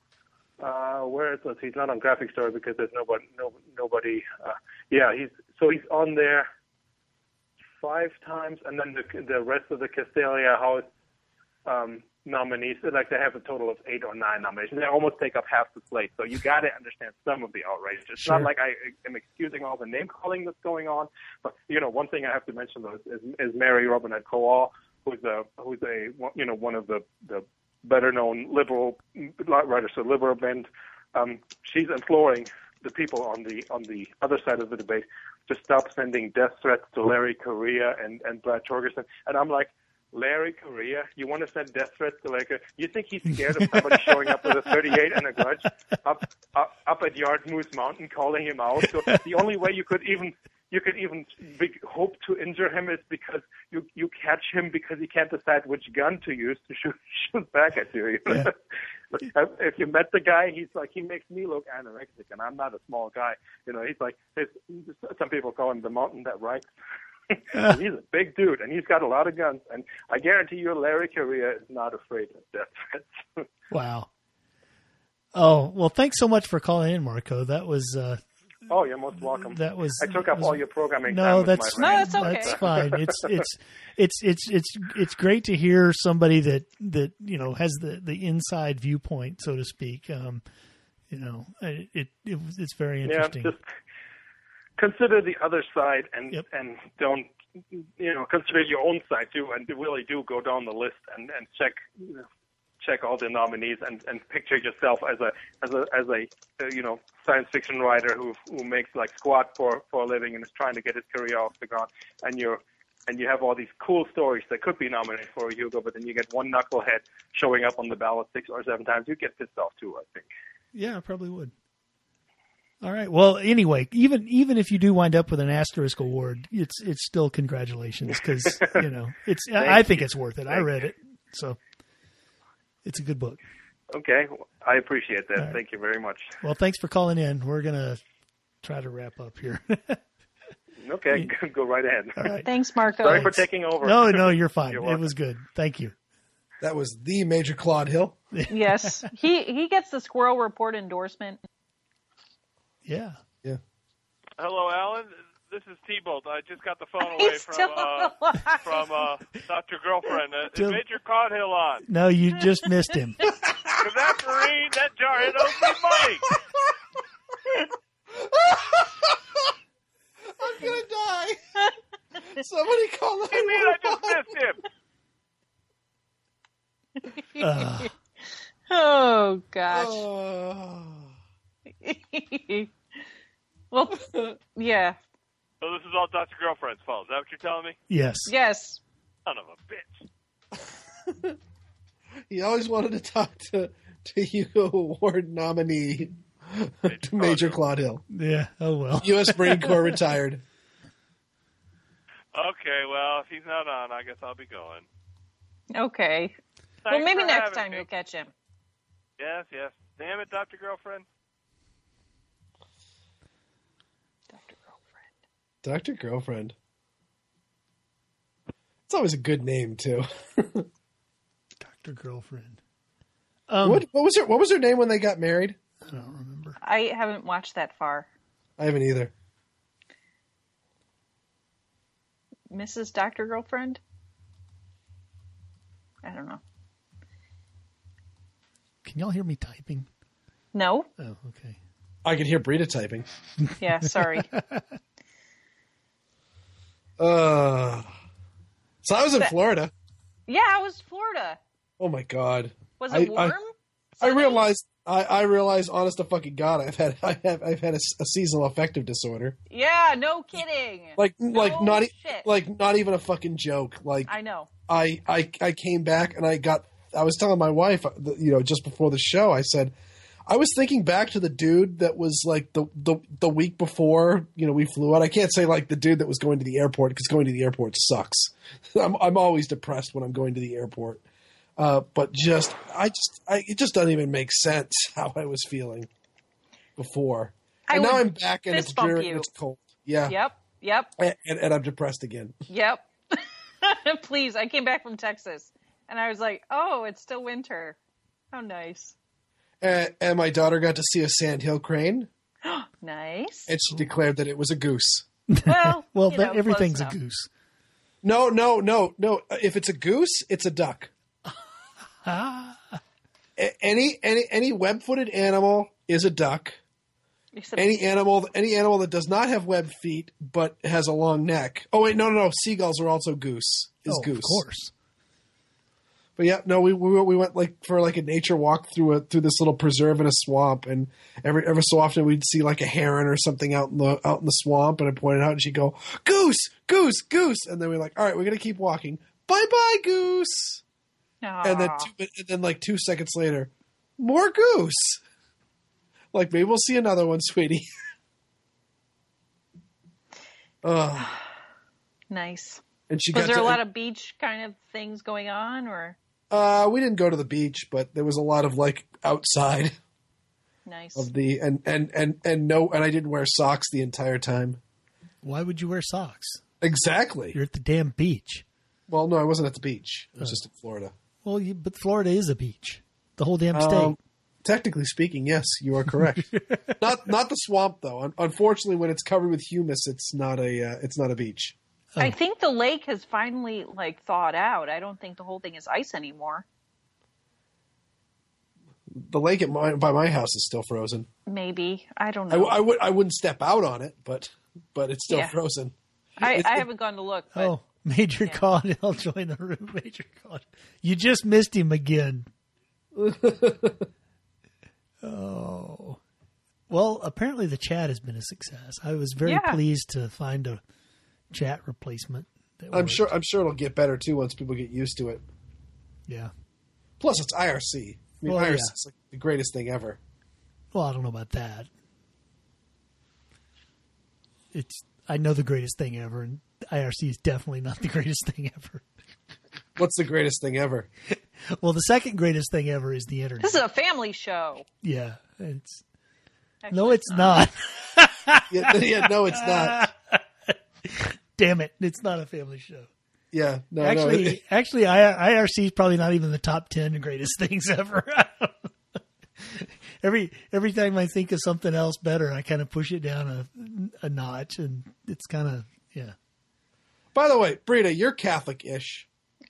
He's not on Graphic Story because there's nobody. He's on there 5 times, and then the rest of the Castelia House nominees, like they have a total of 8 or 9 nominations. They almost take up half the slate. So you got to understand some of the outrage. It's not like I am excusing all the name calling that's going on. But you know, one thing I have to mention though is Mary Robinette Kowal, who's one of the better known liberal writers, so liberal bent. She's imploring the people on the other side of the debate to stop sending death threats to Larry Correia and Brad Torgerson. And I'm like, Larry Correia, you want to send death threats to Larry Correia? You think he's scared of somebody showing up with a 38 and a grudge up at Yard Moose Mountain calling him out? So the only way you could even hope to injure him is because you catch him because he can't decide which gun to use to shoot back at you. Yeah. If you met the guy, he's like, he makes me look anorexic, and I'm not a small guy. You know, he's like, some people call him the mountain that writes. He's a big dude, and he's got a lot of guns. And I guarantee you, Larry Correia is not afraid of death threats. Wow. Oh, well, thanks so much for calling in, Marco. That was. Oh, you're most welcome. I took up all your programming. No, time that's that's okay. That's fine. It's great to hear somebody that you know has the inside viewpoint, so to speak. You know, it's very interesting. Yeah, just consider the other side and don't, you know, consider your own side too, and really do go down the list and check all the nominees and picture yourself as a you know, science fiction writer who makes like squat for a living and is trying to get his career off the ground, and you have all these cool stories that could be nominated for a Hugo, but then you get one knucklehead showing up on the ballot 6 or 7 times. You get pissed off too, I think. Yeah, I probably would. All right. Well, anyway, even if you do wind up with an asterisk award, it's still congratulations, because you know I think it's worth it. I read it, so it's a good book. Okay, I appreciate that. Right. Thank you very much. Well, thanks for calling in. We're gonna try to wrap up here. Okay, go right ahead. All right. Thanks, Marco. Sorry for taking over. No, you're fine. You're it was good. Thank you. That was the Major Claude Hill. Yes, he gets the Squirrel Report endorsement. Yeah. Hello, Alan. This is T-Bolt. I just got the phone away from Dr. Girlfriend. Is Major Claude Hill on? No, you just missed him. Because that Marine, that jarhead owes me money. I'm gonna die. Somebody call What do you mean I just missed him? Oh gosh. Well, yeah. So this is all Dr. Girlfriend's fault. Is that what you're telling me? Yes. Yes. Son of a bitch. He always wanted to talk to Hugo Award nominee Major Claude Hill. Yeah. Oh well. U.S. Marine Corps retired. Okay, well, if he's not on, I guess I'll be going. Okay. Thanks well, maybe for next having time me. you'll catch him. Yes. Damn it, Dr. Girlfriend. Dr. Girlfriend. Dr. Girlfriend. It's always a good name too. Dr. Girlfriend. What was her name when they got married? I don't remember. I haven't watched that far. I haven't either. Mrs. Dr. Girlfriend? I don't know. Can y'all hear me typing? No? Oh, okay. I could hear Brita typing. Yeah, sorry. So I was in Florida. Yeah, it was Florida. Oh my god. Was it warm? I realized, honest to fucking god, I've had a seasonal affective disorder. Yeah, no kidding. Not even a fucking joke. Like I know. I came back and I was telling my wife, just before the show, I said, I was thinking back to the dude that was like the week before, we flew out. I can't say like the dude that was going to the airport because going to the airport sucks. I'm always depressed when I'm going to the airport. But it just doesn't even make sense how I was feeling before. And now I'm back and it's dreary and it's cold. Yeah. Yep. And I'm depressed again. Yep. Please, I came back from Texas and I was like, oh, it's still winter. How nice. And my daughter got to see a sandhill crane. Nice. And she declared that it was a goose. Well, everything's a goose. No. If it's a goose, it's a duck. Any web-footed animal is a duck. Any animal that does not have webbed feet but has a long neck. Oh wait, no. Seagulls are also goose. Goose. Of course. But yeah, no, we went for a nature walk through this little preserve in a swamp, and every so often we'd see like a heron or something out in the swamp, and I pointed out, and she'd go, goose, goose, goose, and then we're like, all right, we're gonna keep walking. Bye bye, goose. Aww. And then like 2 seconds later, more goose. Like maybe we'll see another one, sweetie. Nice. And was there a lot of beach kind of things going on, or? We didn't go to the beach, but there was a lot of like outside. Nice. Of the and I didn't wear socks the entire time. Why would you wear socks? Exactly. You're at the damn beach. Well, no, I wasn't at the beach. I was just in Florida. Well, but Florida is a beach. The whole damn state. Technically speaking, yes, you are correct. Not the swamp though. Unfortunately, when it's covered with humus, it's not a beach. Oh. I think the lake has finally thawed out. I don't think the whole thing is ice anymore. The lake by my house is still frozen. Maybe. I don't know. I wouldn't step out on it, but it's still frozen. I haven't gone to look. But, Major Caudill, I'll join the room. Major Caudill. You just missed him again. Oh. Well, apparently the chat has been a success. I was very pleased to find a chat replacement. I'm sure it'll get better too once people get used to it. Yeah. Plus, it's IRC. IRC is like the greatest thing ever. Well, I don't know about that. I know the greatest thing ever, and IRC is definitely not the greatest thing ever. What's the greatest thing ever? Well, the second greatest thing ever is the internet. This is a family show. Yeah, no, it's not. No, it's not. Damn it! It's not a family show. Yeah, no. Actually, IRC is probably not even the top 10 greatest things ever. Every time I think of something else better, I kind of push it down a notch, and it's kind of By the way, Brita, you're Catholic-ish.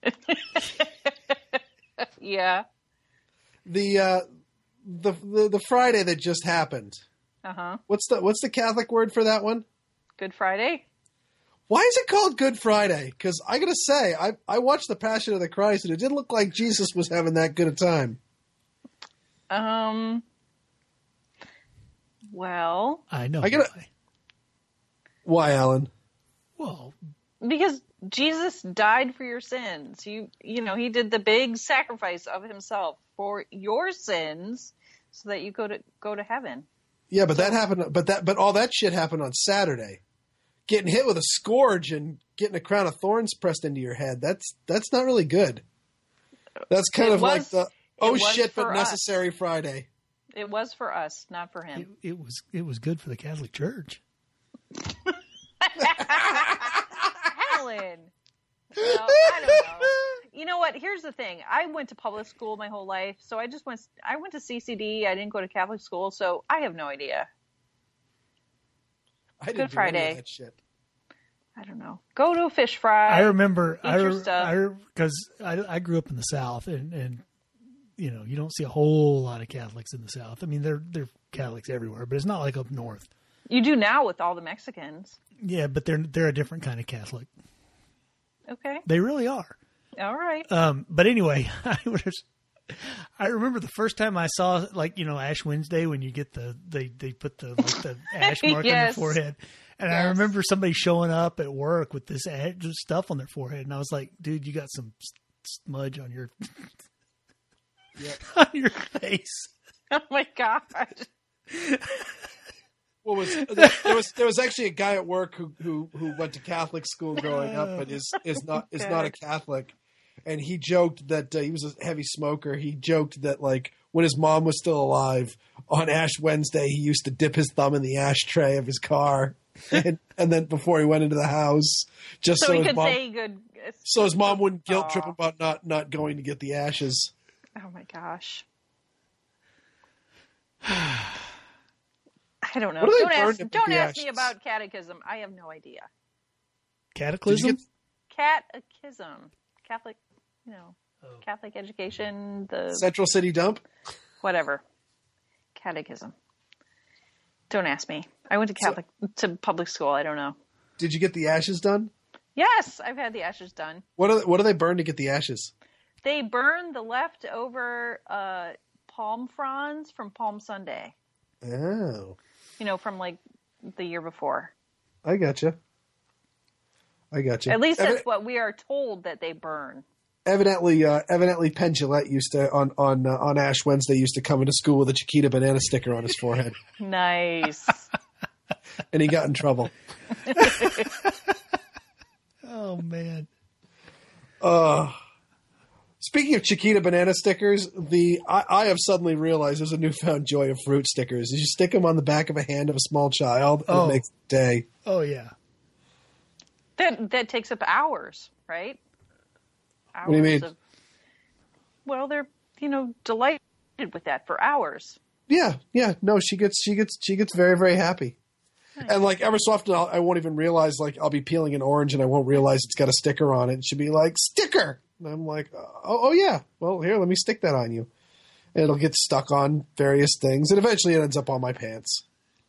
Yeah. The Friday that just happened. Uh-huh. What's the Catholic word for that one? Good Friday. Why is it called Good Friday? Because I gotta say, I watched The Passion of the Christ, and it didn't look like Jesus was having that good a time. Well, I know. Why, Alan? Well, because Jesus died for your sins. He did the big sacrifice of himself for your sins, so that you go to heaven. Yeah, but that happened. But all that shit happened on Saturday. getting hit with a scourge and getting a crown of thorns pressed into your head. That's not really good. That's kind of like the shit but necessary Friday. It was for us, not for him. It was good for the Catholic Church. Helen. Well, I don't know. You know what? Here's the thing. I went to public school my whole life, so I went to CCD. I didn't go to Catholic school, so I have no idea. I didn't Good do Friday. any of that shit. I don't know. Go to a fish fry. I remember, because I grew up in the South, and you know, you don't see a whole lot of Catholics in the South. I mean, they're Catholics everywhere, but it's not like up north. You do now with all the Mexicans. Yeah, but they're a different kind of Catholic. Okay. They really are. All right. But anyway, I remember the first time I saw, like, you know, Ash Wednesday when you get they put the ash mark on your forehead. And I remember somebody showing up at work with this stuff on their forehead. And I was like, dude, you got some smudge on your, on your face. Oh my God. There was actually a guy at work who went to Catholic school growing up, but is not a Catholic, and he joked that he was a heavy smoker. He joked that, like, when his mom was still alive, on Ash Wednesday he used to dip his thumb in the ashtray of his car, and then before he went into the house, just so his mom wouldn't guilt trip about not going to get the ashes. Oh my gosh. I don't know. Don't ask me about catechism. I have no idea. Cataclysm? Catechism. Catholic, Catholic education. The Central City Dump? Whatever. Catechism. Don't ask me. I went to public school. I don't know. Did you get the ashes done? Yes, I've had the ashes done. What do they burn to get the ashes? They burn the leftover palm fronds from Palm Sunday. Oh. From like the year before. I gotcha. At least that's what we are told that they burn. Evidently, Penn Jillette used to on Ash Wednesday used to come into school with a Chiquita banana sticker on his forehead. Nice. And he got in trouble. Oh man. Speaking of Chiquita banana stickers, I have suddenly realized there's a newfound joy of fruit stickers. You stick them on the back of a hand of a small child, and it makes the day. Oh yeah. That takes up hours, right? Hours. What do you mean? Well, they're delighted with that for hours. Yeah. No, she gets very, very happy. Nice. And like ever so often, I won't even realize, like, I'll be peeling an orange and I won't realize it's got a sticker on it. And she'll be like, sticker. And I'm like, oh yeah. Well, here, let me stick that on you. And it'll get stuck on various things, and eventually it ends up on my pants.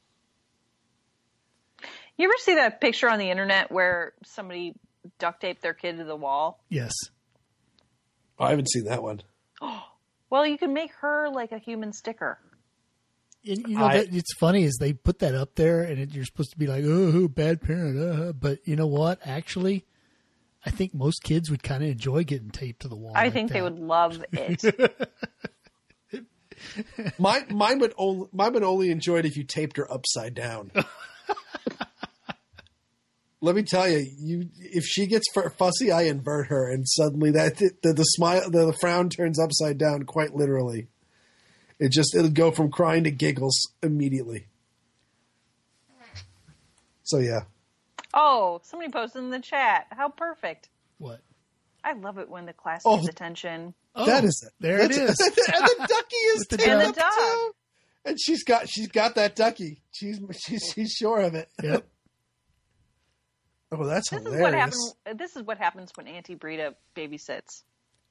You ever see that picture on the internet where somebody duct taped their kid to the wall? Yes. I haven't seen that one. Well, you can make her like a human sticker. And, it's funny is they put that up there, and you're supposed to be like, oh, bad parent. But you know what? Actually, I think most kids would kind of enjoy getting taped to the wall. I think they would love it. Mine would only enjoy it if you taped her upside down. Let me tell you, if she gets fussy, I invert her, and suddenly the frown turns upside down, quite literally. It'll go from crying to giggles immediately. So yeah. Oh, somebody posted in the chat. How perfect. What? I love it when the class gets attention. Oh, that is it. There it is. And the ducky is and the dog. Too. And she's got that ducky. She's sure of it. Yep. Oh, that's hilarious. This is what happens when Auntie Brita babysits.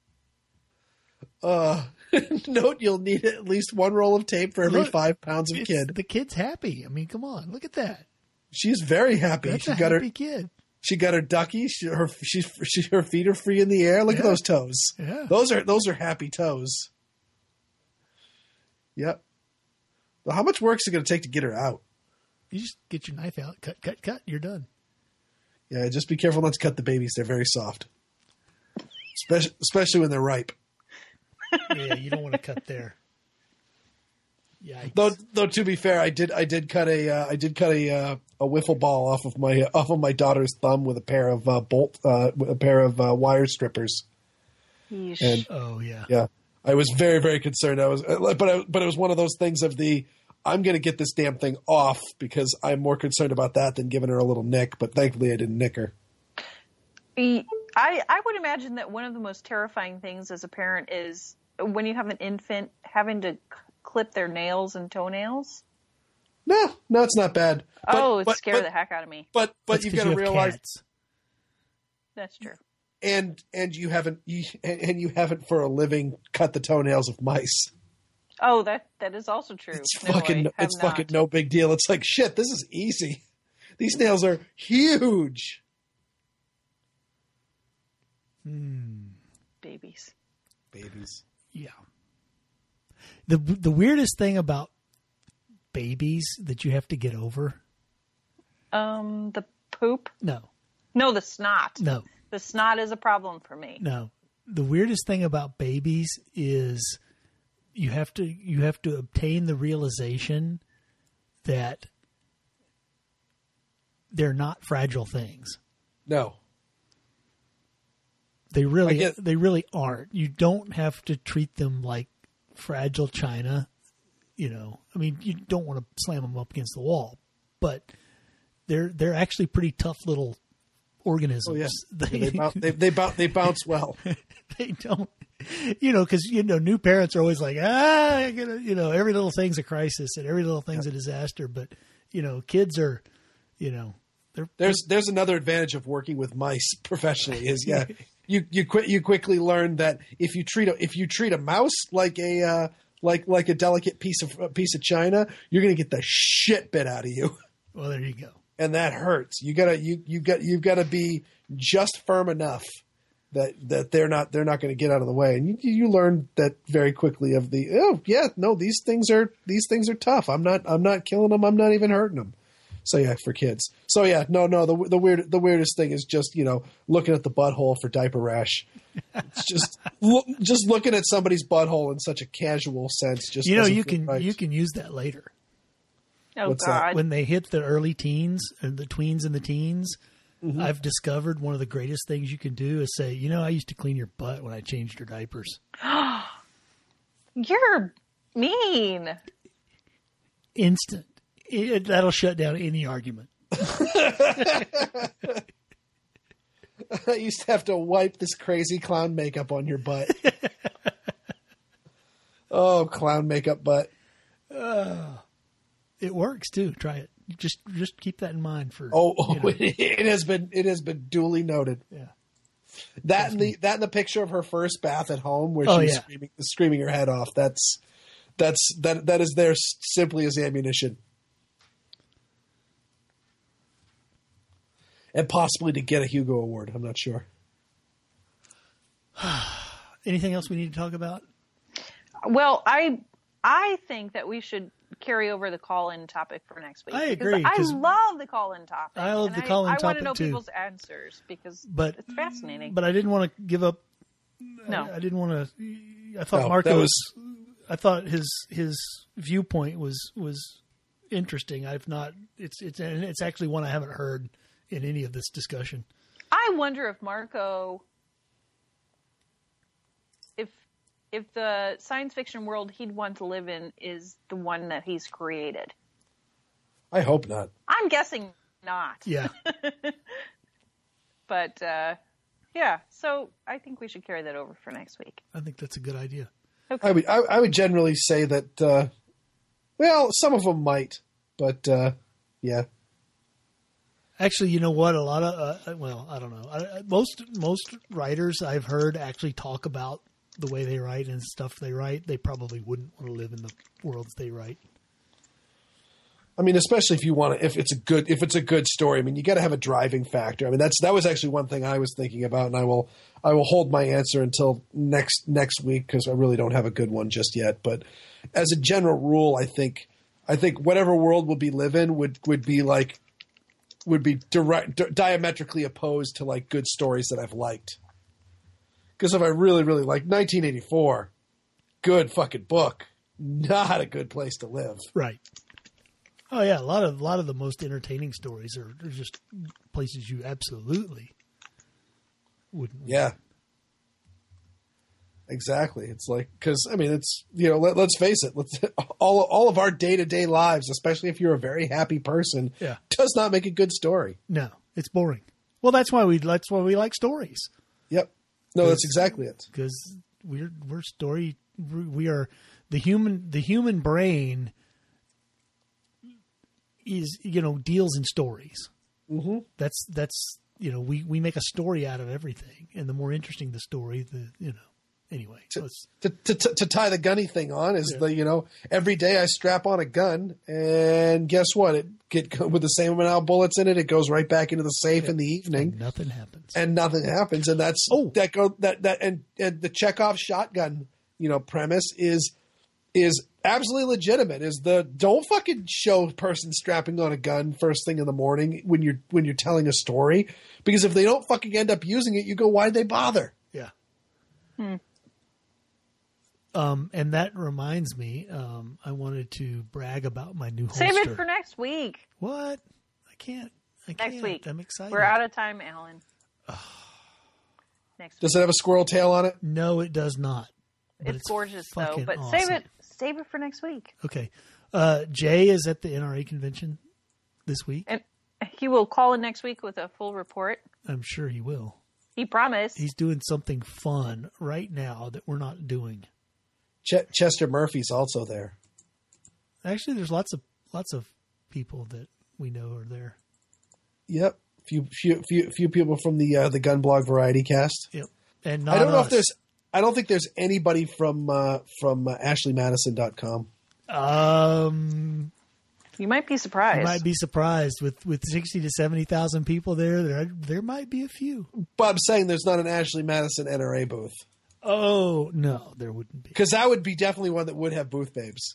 Note you'll need at least one roll of tape for every 5 pounds of kid. The kid's happy. I mean, come on, look at that. She's very happy. That's a happy kid. She got her ducky. Her feet are free in the air. Look at those toes. Yeah. Those are happy toes. Yep. Well, how much work is it going to take to get her out? You just get your knife out, cut. You're done. Yeah, just be careful not to cut the babies. They're very soft, especially when they're ripe. Yeah, you don't want to cut there. Yikes. Though to be fair, I did cut a wiffle ball off of my daughter's thumb with a pair of wire strippers. Yeesh. And Oh yeah. yeah, I was very, very concerned. But it was one of those things of I'm going to get this damn thing off because I'm more concerned about that than giving her a little nick. But thankfully, I didn't nick her. I would imagine that one of the most terrifying things as a parent is when you have an infant having to clip their nails and toenails. No, it's not bad. It scared the heck out of me. But That's you've 'cause got to you have realize, cats. That's true. and you haven't for a living cut the toenails of mice. Oh, that is also true. It's No, fucking I have not. no big deal. It's like shit. This is easy. These nails are huge. Babies. Yeah. The weirdest thing about babies that you have to get over? The poop? No. No, the snot. No. The snot is a problem for me. No. The weirdest thing about babies is you have to obtain the realization that they're not fragile things. No. They really aren't. You don't have to treat them like fragile china. I mean, you don't want to slam them up against the wall, but they're actually pretty tough little organisms. Oh yeah, they bounce well. They don't, because new parents are always like, every little thing's a crisis and every little thing's a disaster. But kids are, There's another advantage of working with mice professionally is you quickly learn that if you treat a mouse like a delicate piece of china, you're going to get the shit bit out of you. Well, there you go. And that hurts. You've got to be just firm enough that they're not going to get out of the way. And you learn that very quickly of these things are tough. I'm not killing them. I'm not even hurting them. So yeah, for kids. So yeah, no. The weirdest thing is just looking at the butthole for diaper rash. It's just looking at somebody's butthole in such a casual sense. Just you can use that later. Oh, What's God. that? When they hit the early teens and the tweens and the teens, Mm-hmm. I've discovered one of the greatest things you can do is say, I used to clean your butt when I changed your diapers. You're mean. Instant. That'll shut down any argument. I used to have to wipe this crazy clown makeup on your butt. Oh, clown makeup butt. It works too. Try it. Just keep that in mind for. It has been duly noted. Yeah. That and the picture of her first bath at home where she was screaming her head off. That is there simply as ammunition. And possibly to get a Hugo Award. I'm not sure. Anything else we need to talk about? Well, I think that we should carry over the call-in topic for next week. I agree. I love the call-in topic. I love the call-in topic, I want to know too. people's answers because it's fascinating. But I didn't want to give up. No. I didn't want to. I thought I thought his viewpoint was interesting. I've not. It's actually one I haven't heard in any of this discussion. I wonder if Marco, if the science fiction world he'd want to live in is the one that he's created. I hope not. I'm guessing not. Yeah. But yeah, so I think we should carry that over for next week. I think that's a good idea. Okay. I would generally say that. Well, some of them might, but yeah. Actually, you know what? A lot of I don't know. Most writers I've heard actually talk about the way they write and stuff they write. They probably wouldn't want to live in the worlds they write. I mean, especially if it's a good story. I mean, you got to have a driving factor. I mean, that was actually one thing I was thinking about, and I will hold my answer until next week because I really don't have a good one just yet. But as a general rule, I think whatever world we live in would be diametrically opposed to like good stories that I've liked. Because if I really, really like 1984, good fucking book. not a good place to live. Right. Oh yeah, a lot of the most entertaining stories are just places you absolutely wouldn't. Yeah. Exactly. It's like, because I mean, it's, you know, let's face it. All of our day-to-day lives, especially if you're a very happy person, does not make a good story. No, it's boring. Well, that's why we like stories. Yep. No, that's exactly it. Because we are the human brain is, you know, deals in stories. Mm-hmm. That's you know, we make a story out of everything, and the more interesting the story, the, you know. Anyway, to tie the gunny thing on is the, you know, every day I strap on a gun, and guess what? It with the same amount of bullets in it, it goes right back into the safe in the evening. And nothing happens. And that's the Chekhov shotgun, you know, premise is absolutely legitimate. Is the don't fucking show person strapping on a gun first thing in the morning when you're telling a story, because if they don't fucking end up using it, you go, why'd they bother? Yeah. And that reminds me, I wanted to brag about my new holster. Save it for next week. What? I can't. Next week. I'm excited. We're out of time, Alan. Next week. Does it have a squirrel tail on it? No, it does not. But It's gorgeous though. But awesome. save it for next week. Okay. Jay is at the NRA convention this week. And he will call in next week with a full report. I'm sure he will. He promised. He's doing something fun right now that we're not doing. Chester Murphy's also there. Actually, there's lots of people that we know are there. Yep, few people from the Gun Blog Variety Cast. Yep, and I don't know if I don't think there's anybody from AshleyMadison.com. You might be surprised. You might be surprised with 60 to 70,000 people there. There might be a few. But I'm saying there's not an Ashley Madison NRA booth. Oh no, there wouldn't be, because that would be definitely one that would have booth babes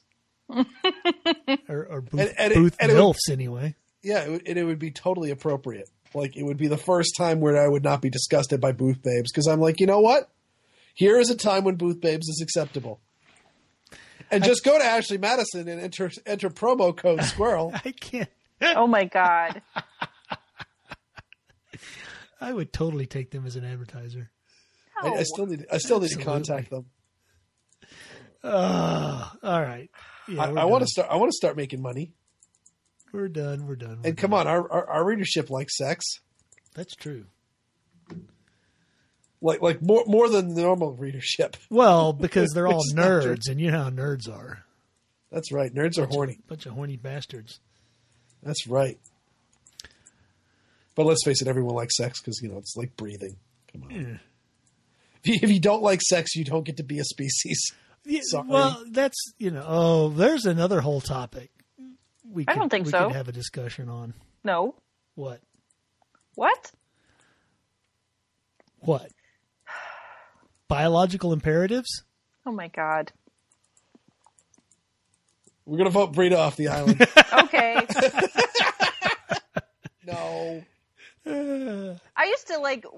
or booth milfs anyway. Yeah, it would be totally appropriate. Like, it would be the first time where I would not be disgusted by booth babes, because I'm like, you know what? Here is a time when booth babes is acceptable. And just go to Ashley Madison and enter promo code Squirrel. I can't. Oh my God. I would totally take them as an advertiser. I still need to contact them. All right. Yeah, I want to start making money. We're done. And come on, our readership likes sex. That's true. Like more than the normal readership. Well, because they're all nerds, and you know how nerds are. That's right. Nerds are horny. Bunch of horny bastards. That's right. But let's face it, everyone likes sex because, you know, it's like breathing. Come on. Yeah. If you don't like sex, you don't get to be a species. Yeah, Sorry. well, that's, you know, there's another whole topic. I don't think so. We could have a discussion on. No. What? What? What? Biological imperatives? Oh my God. We're going to vote Brita off the island. Okay. No. I used to like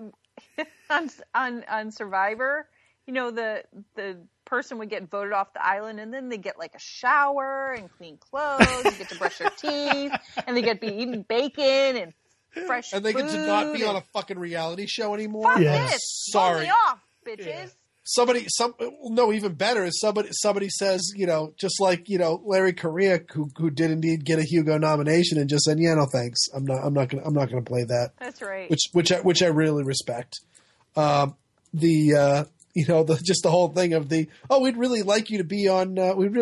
on Survivor, you know, the person would get voted off the island, and then they get like a shower and clean clothes, and get to brush their teeth, and they get to be eating bacon and fresh and they food get to not be on a fucking reality show anymore. Fuck Yes. this. Sorry. Vote me off, bitches. No, even better is somebody says, you know, just like, you know, Larry Correa, who did indeed get a Hugo nomination, and just said, yeah, no thanks, I'm not gonna play that. That's right. Which I really respect. You know, just the whole thing of we'd really like you to be on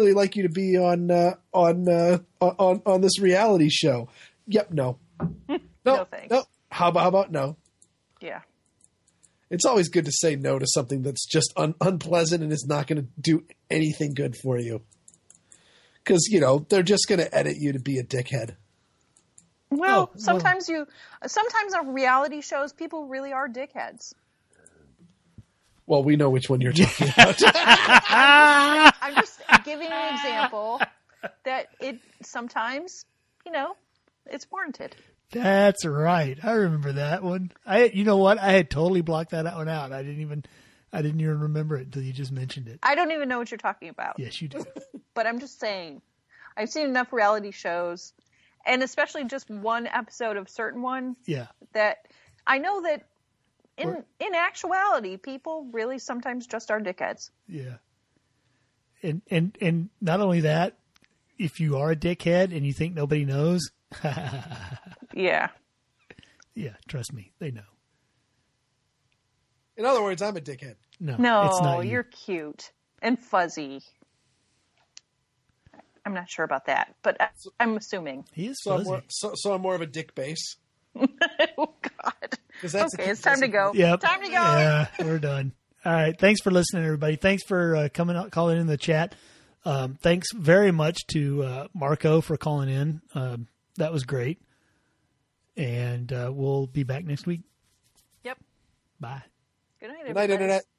on this reality show. Yep, no. No thanks. No. How about no? Yeah. It's always good to say no to something that's just unpleasant and is not going to do anything good for you. Because, you know, they're just going to edit you to be a dickhead. Well, sometimes on reality shows, people really are dickheads. Well, we know which one you're talking about. I'm just giving an example that it sometimes, you know, it's warranted. That's right. I remember that one. You know what? I had totally blocked that one out. I didn't even I didn't even remember it until you just mentioned it. I don't even know what you're talking about. Yes, you do. But I'm just saying, I've seen enough reality shows, and especially just one episode of certain one, Yeah. that I know that in actuality, people really sometimes just are dickheads. Yeah. And not only that, if you are a dickhead and you think nobody knows, Yeah. yeah, trust me, they know. In other words, I'm a dickhead. No, No, it's not you. you're cute and fuzzy. I'm not sure about that, but I'm assuming. He is So I'm fuzzy. more, so I'm more of a dick base. Oh, God. 'Cause that's Okay, it's time to go. Yep. Time to go. Yeah, we're done. All right. Thanks for listening, everybody. Thanks for calling in the chat. Thanks very much to Marco for calling in. That was great. And we'll be back next week. Yep. Bye. Good night, Good night, everybody. Internet.